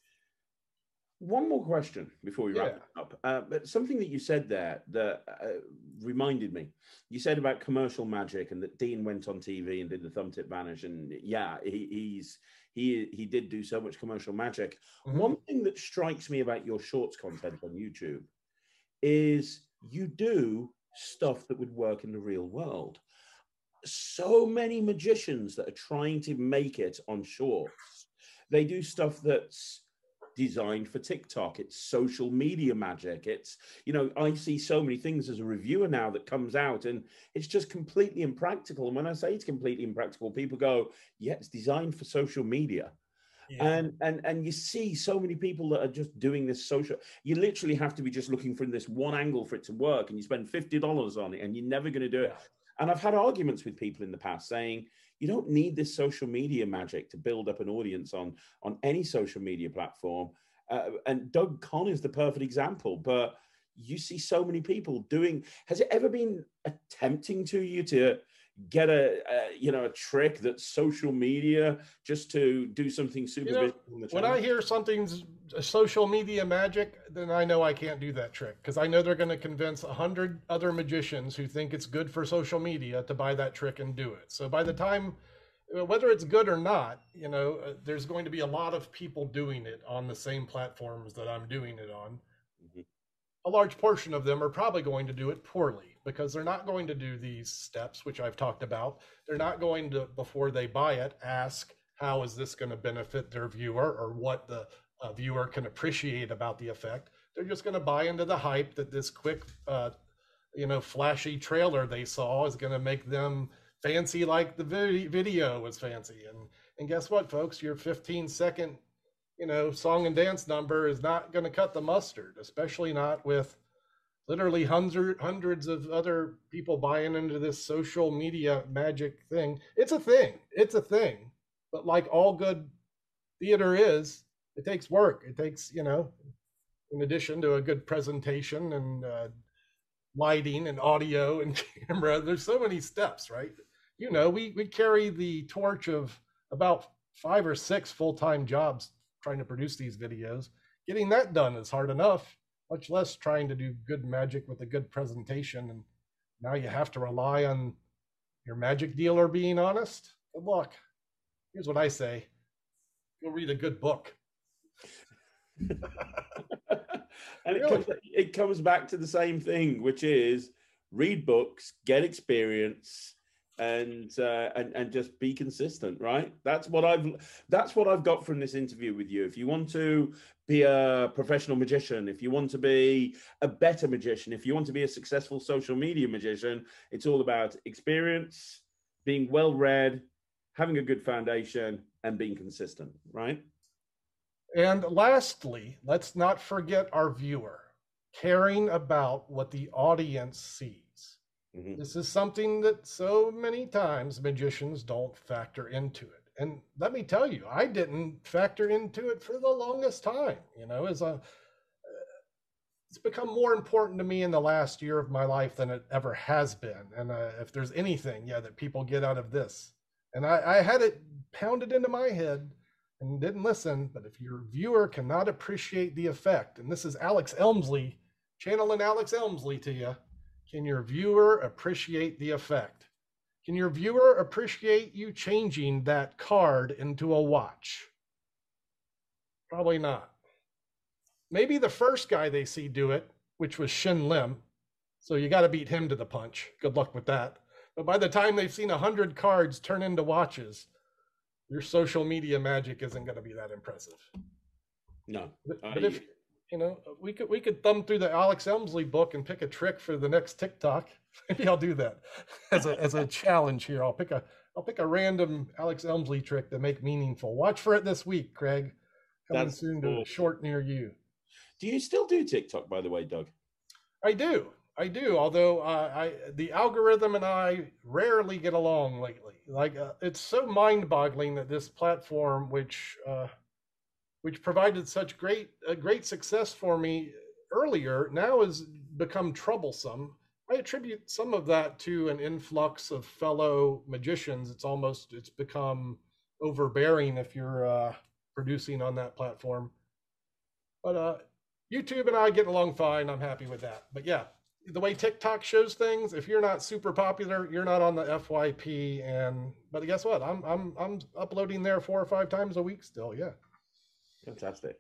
Speaker 1: One more question before we wrap yeah. up. Uh, but something that you said there that uh, reminded me. You said about commercial magic and that Dean went on T V and did the thumb tip vanish. And yeah, he, he's he he did do so much commercial magic. Mm-hmm. One thing that strikes me about your shorts content on YouTube is you do stuff that would work in the real world. So many magicians that are trying to make it on shorts, they do stuff that's designed for TikTok. It's social media magic. It's, you know, I see so many things as a reviewer now that comes out and it's just completely impractical. And when I say it's completely impractical, people go, yeah, it's designed for social media. Yeah. And, and, and you see so many people that are just doing this social, you literally have to be just looking from this one angle for it to work. And you spend fifty dollars on it and you're never going to do it. Yeah. And I've had arguments with people in the past saying, you don't need this social media magic to build up an audience on, on any social media platform. Uh, and Doug Conn is the perfect example, but you see so many people doing, has it ever been attempting to you to get a, a you know, a trick that's social media just to do something super
Speaker 2: you know,
Speaker 1: visual on the channel?
Speaker 2: When I hear something's social media magic, then I know I can't do that trick because I know they're going to convince a hundred other magicians who think it's good for social media to buy that trick and do it. So by the time, whether it's good or not, you know, uh, there's going to be a lot of people doing it on the same platforms that I'm doing it on. Mm-hmm. A large portion of them are probably going to do it poorly because they're not going to do these steps, which I've talked about. They're not going to, before they buy it, ask, how is this going to benefit their viewer or what the a viewer can appreciate about the effect. They're just going to buy into the hype that this quick, uh, you know, flashy trailer they saw is going to make them fancy like the video was fancy. And and guess what, folks? Your fifteen second, you know, song and dance number is not going to cut the mustard, especially not with literally hundred, hundreds of other people buying into this social media magic thing. It's a thing. It's a thing. But like all good theater is, it takes work. It takes, you know, in addition to a good presentation and uh, lighting and audio and camera, there's so many steps, right? You know, we, we carry the torch of about five or six full-time jobs trying to produce these videos. Getting that done is hard enough, much less trying to do good magic with a good presentation. And now you have to rely on your magic dealer being honest. Good luck. Here's what I say. Go read a good book.
Speaker 1: And it, really? comes, it comes back to the same thing, which is read books, get experience, and uh, and and just be consistent. Right? That's what I've that's what I've got from this interview with you. If you want to be a professional magician, if you want to be a better magician, if you want to be a successful social media magician, it's all about experience, being well read, having a good foundation, and being consistent. Right?
Speaker 2: And lastly, let's not forget our viewer, caring about what the audience sees. Mm-hmm. This is something that so many times magicians don't factor into it. And let me tell you, I didn't factor into it for the longest time. You know, as a, it's become more important to me in the last year of my life than it ever has been. And uh, if there's anything, yeah, that people get out of this. And I, I had it pounded into my head and didn't listen, but if your viewer cannot appreciate the effect, and this is Alex Elmsley, channeling Alex Elmsley to you, can your viewer appreciate the effect? Can your viewer appreciate you changing that card into a watch? Probably not. Maybe the first guy they see do it, which was Shin Lim, so you got to beat him to the punch. Good luck with that. But by the time they've seen one hundred cards turn into watches, your social media magic isn't going to be that impressive.
Speaker 1: No.
Speaker 2: But, but if, you know, we could we could thumb through the Alex Elmsley book and pick a trick for the next TikTok. Maybe I'll do that as a as a challenge here. I'll pick a I'll pick a random Alex Elmsley trick to make meaningful. Watch for it this week, Craig. Coming That's soon cool. to a short near you.
Speaker 1: Do you still do TikTok, by the way, Doug?
Speaker 2: I do. I do, although uh, I the algorithm and I rarely get along lately. Like uh, it's so mind-boggling that this platform, which uh, which provided such great uh, great success for me earlier, now has become troublesome. I attribute some of that to an influx of fellow magicians. It's almost it's become overbearing if you're uh, producing on that platform. But uh, YouTube and I get along fine. I'm happy with that. But yeah. The way TikTok shows things, if you're not super popular, you're not on the F Y P. And but guess what? I'm I'm I'm uploading there four or five times a week still. Yeah.
Speaker 1: Fantastic.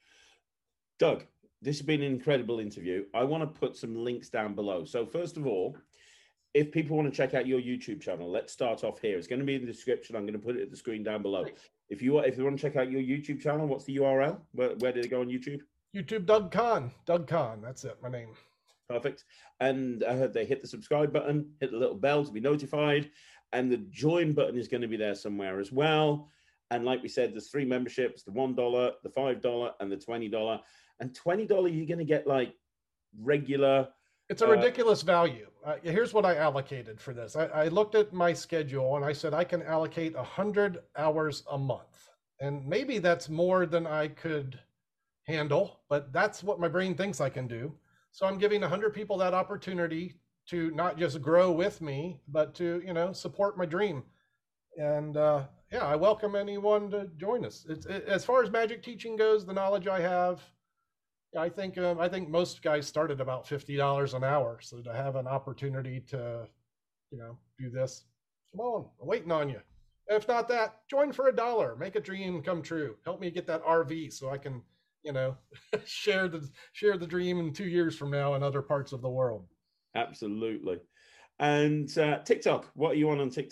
Speaker 1: Doug, this has been an incredible interview. I want to put some links down below. So first of all, if people want to check out your YouTube channel, let's start off here. It's going to be in the description. I'm going to put it at the screen down below. If you if you want to check out your YouTube channel, what's the U R L? Where where did it go on YouTube?
Speaker 2: YouTube Doug Kahn. Doug Kahn. That's it. My name.
Speaker 1: Perfect. And I heard they hit the subscribe button, hit the little bell to be notified, and the join button is going to be there somewhere as well. And like we said, there's three memberships, the one dollar, the five dollars, and the twenty dollars. And twenty dollars, you're going to get like regular.
Speaker 2: It's a ridiculous uh, value. Uh, here's what I allocated for this. I, I looked at my schedule and I said, I can allocate one hundred hours a month. And maybe that's more than I could handle, but that's what my brain thinks I can do. So I'm giving one hundred people that opportunity to not just grow with me, but to, you know, support my dream. And uh, yeah, I welcome anyone to join us. It's, it, as far as magic teaching goes, the knowledge I have, I think um, I think most guys start at about fifty dollars an hour. So to have an opportunity to, you know, do this, come on, I'm waiting on you. If not that, join for a dollar. Make a dream come true. Help me get that R V so I can, you know, share the share the dream in two years from now in other parts of the world.
Speaker 1: Absolutely. And uh, TikTok, what are you on on TikTok?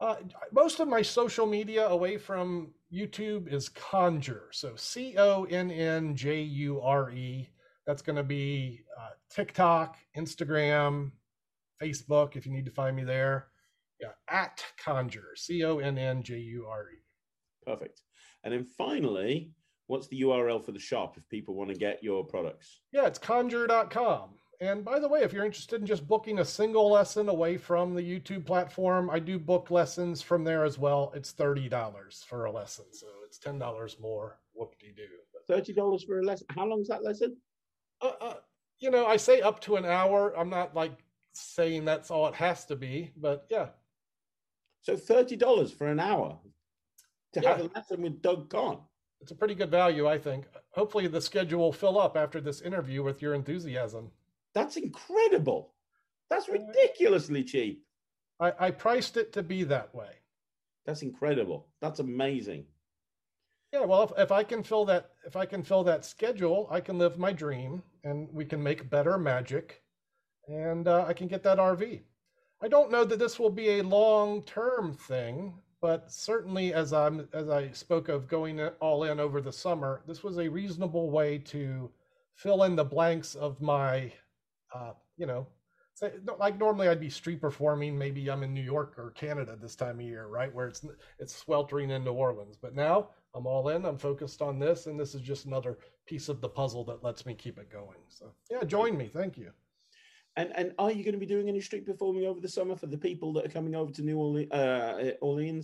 Speaker 2: Uh, most of my social media away from YouTube is Conjure. So C O N N J U R E. That's going to be uh, TikTok, Instagram, Facebook, if you need to find me there. Yeah, at Conjure, C O N N J U R E.
Speaker 1: Perfect. And then finally, what's the U R L for the shop if people want to get your products?
Speaker 2: Yeah, it's conjure dot com. And by the way, if you're interested in just booking a single lesson away from the YouTube platform, I do book lessons from there as well. It's thirty dollars for a lesson, so it's ten dollars more. Whoop-de-doo.
Speaker 1: thirty dollars for a lesson? How long is that lesson?
Speaker 2: Uh, uh, you know, I say up to an hour. I'm not like saying that's all it has to be, but yeah.
Speaker 1: So thirty dollars for an hour to
Speaker 2: Yeah.
Speaker 1: have a lesson with Doug Kahn.
Speaker 2: It's a pretty good value, I think. Hopefully the schedule will fill up after this interview with your enthusiasm.
Speaker 1: That's incredible. That's ridiculously cheap.
Speaker 2: I, I priced it to be that way.
Speaker 1: That's incredible. That's amazing.
Speaker 2: Yeah, well, if, if I can fill that, if I can fill that schedule, I can live my dream, and we can make better magic, and uh, I can get that R V. I don't know that this will be a long-term thing, but certainly, as I'm as I spoke of going all in over the summer, this was a reasonable way to fill in the blanks of my. Uh, you know, say, like normally I'd be street performing. Maybe I'm in New York or Canada this time of year, right, where it's it's sweltering in New Orleans. But now I'm all in. I'm focused on this, and this is just another piece of the puzzle that lets me keep it going. So yeah, join me. Thank you.
Speaker 1: And and are you going to be doing any street performing over the summer for the people that are coming over to New Orleans? Uh, Orleans?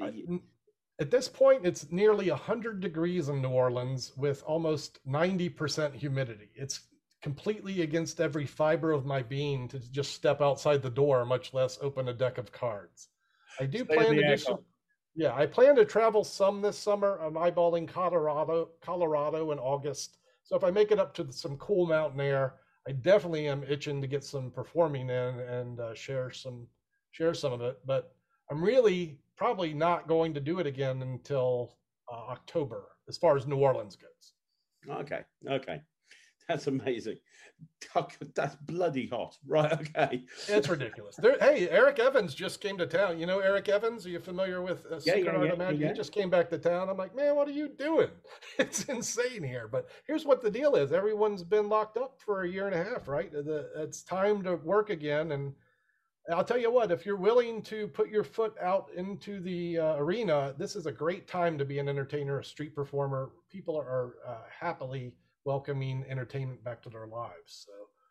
Speaker 2: At this point, it's nearly one hundred degrees in New Orleans with almost ninety percent humidity. It's completely against every fiber of my being to just step outside the door, much less open a deck of cards. I do Stay plan to do some, yeah, I plan to travel some this summer. I'm eyeballing Colorado, Colorado in August. So if I make it up to some cool mountain air, I definitely am itching to get some performing in and uh, share some, share some of it. But I'm really probably not going to do it again until uh, October, as far as New Orleans goes.
Speaker 1: Okay, okay. That's amazing. That's bloody hot. Right, okay.
Speaker 2: It's ridiculous. There, hey, Eric Evans just came to town. You know Eric Evans? Are you familiar with uh,
Speaker 1: yeah,
Speaker 2: Secret
Speaker 1: yeah,
Speaker 2: Art
Speaker 1: yeah,
Speaker 2: of Magic?
Speaker 1: Yeah.
Speaker 2: He just came back to town. I'm like, man, what are you doing? It's insane here. But here's what the deal is. Everyone's been locked up for a year and a half, right? The, it's time to work again. And I'll tell you what, if you're willing to put your foot out into the uh, arena, this is a great time to be an entertainer, a street performer. People are uh, happily welcoming entertainment back to their lives. So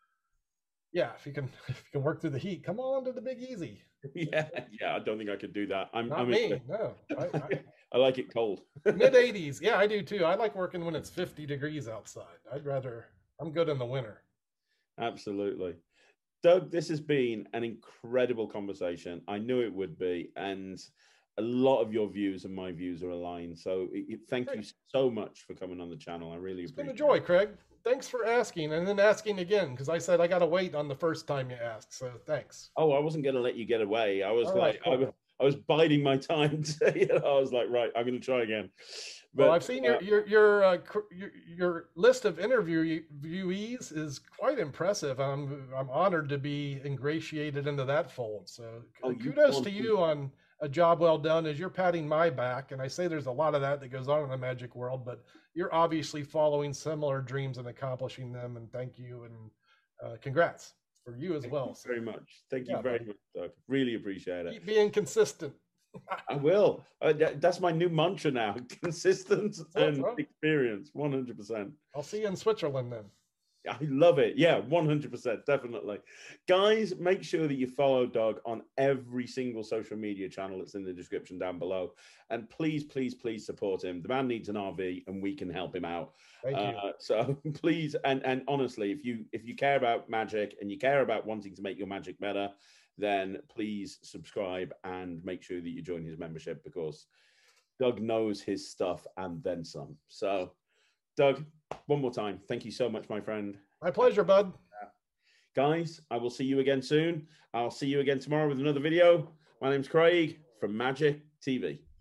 Speaker 2: yeah, if you can if you can work through the heat, come on to the Big Easy.
Speaker 1: Yeah, yeah, I don't think I could do that. I'm
Speaker 2: not
Speaker 1: I'm
Speaker 2: me, no. I, I,
Speaker 1: I like it cold.
Speaker 2: mid eighties. Yeah, I do too. I like working when it's fifty degrees outside. I'd rather, I'm good in the winter.
Speaker 1: Absolutely. Doug, this has been an incredible conversation. I knew it would be, and a lot of your views and my views are aligned. So it, thank Great. you so much for coming on the channel. I really
Speaker 2: it's
Speaker 1: appreciate it.
Speaker 2: It's been a joy, Craig. Thanks for asking, and then asking again, because I said I got to wait on the first time you asked. So thanks.
Speaker 1: Oh, I wasn't going to let you get away. I was All like, right, cool. I, I was biding my time. To, you know, I was like, right, I'm going to try again.
Speaker 2: But, well, I've seen your uh, your your, uh, your your list of interviewees is quite impressive. I'm I'm honored to be ingratiated into that fold. So oh, kudos to you on a job well done. As you're patting my back, and I say there's a lot of that that goes on in the magic world, but you're obviously following similar dreams and accomplishing them. And thank you, and uh, congrats for you as
Speaker 1: thank
Speaker 2: well.
Speaker 1: You very much. Thank you yeah, very much, Doug. Really appreciate it.
Speaker 2: Keep being consistent.
Speaker 1: I will. Uh, that's my new mantra now. Consistent and right. experience. one hundred percent.
Speaker 2: I'll see you in Switzerland then.
Speaker 1: I love it. Yeah, one hundred percent. Definitely. Guys, make sure that you follow Doug on every single social media channel that's in the description down below. And please, please, please support him. The man needs an R V and we can help him out.
Speaker 2: Thank you.
Speaker 1: Uh, so please, and, and honestly, if you if you care about magic and you care about wanting to make your magic better, then please subscribe and make sure that you join his membership, because Doug knows his stuff and then some. So, Doug, one more time, thank you so much, my friend.
Speaker 2: My pleasure, bud.
Speaker 1: Uh, guys, I will see you again soon. I'll see you again tomorrow with another video. My name's Craig from Magic T V.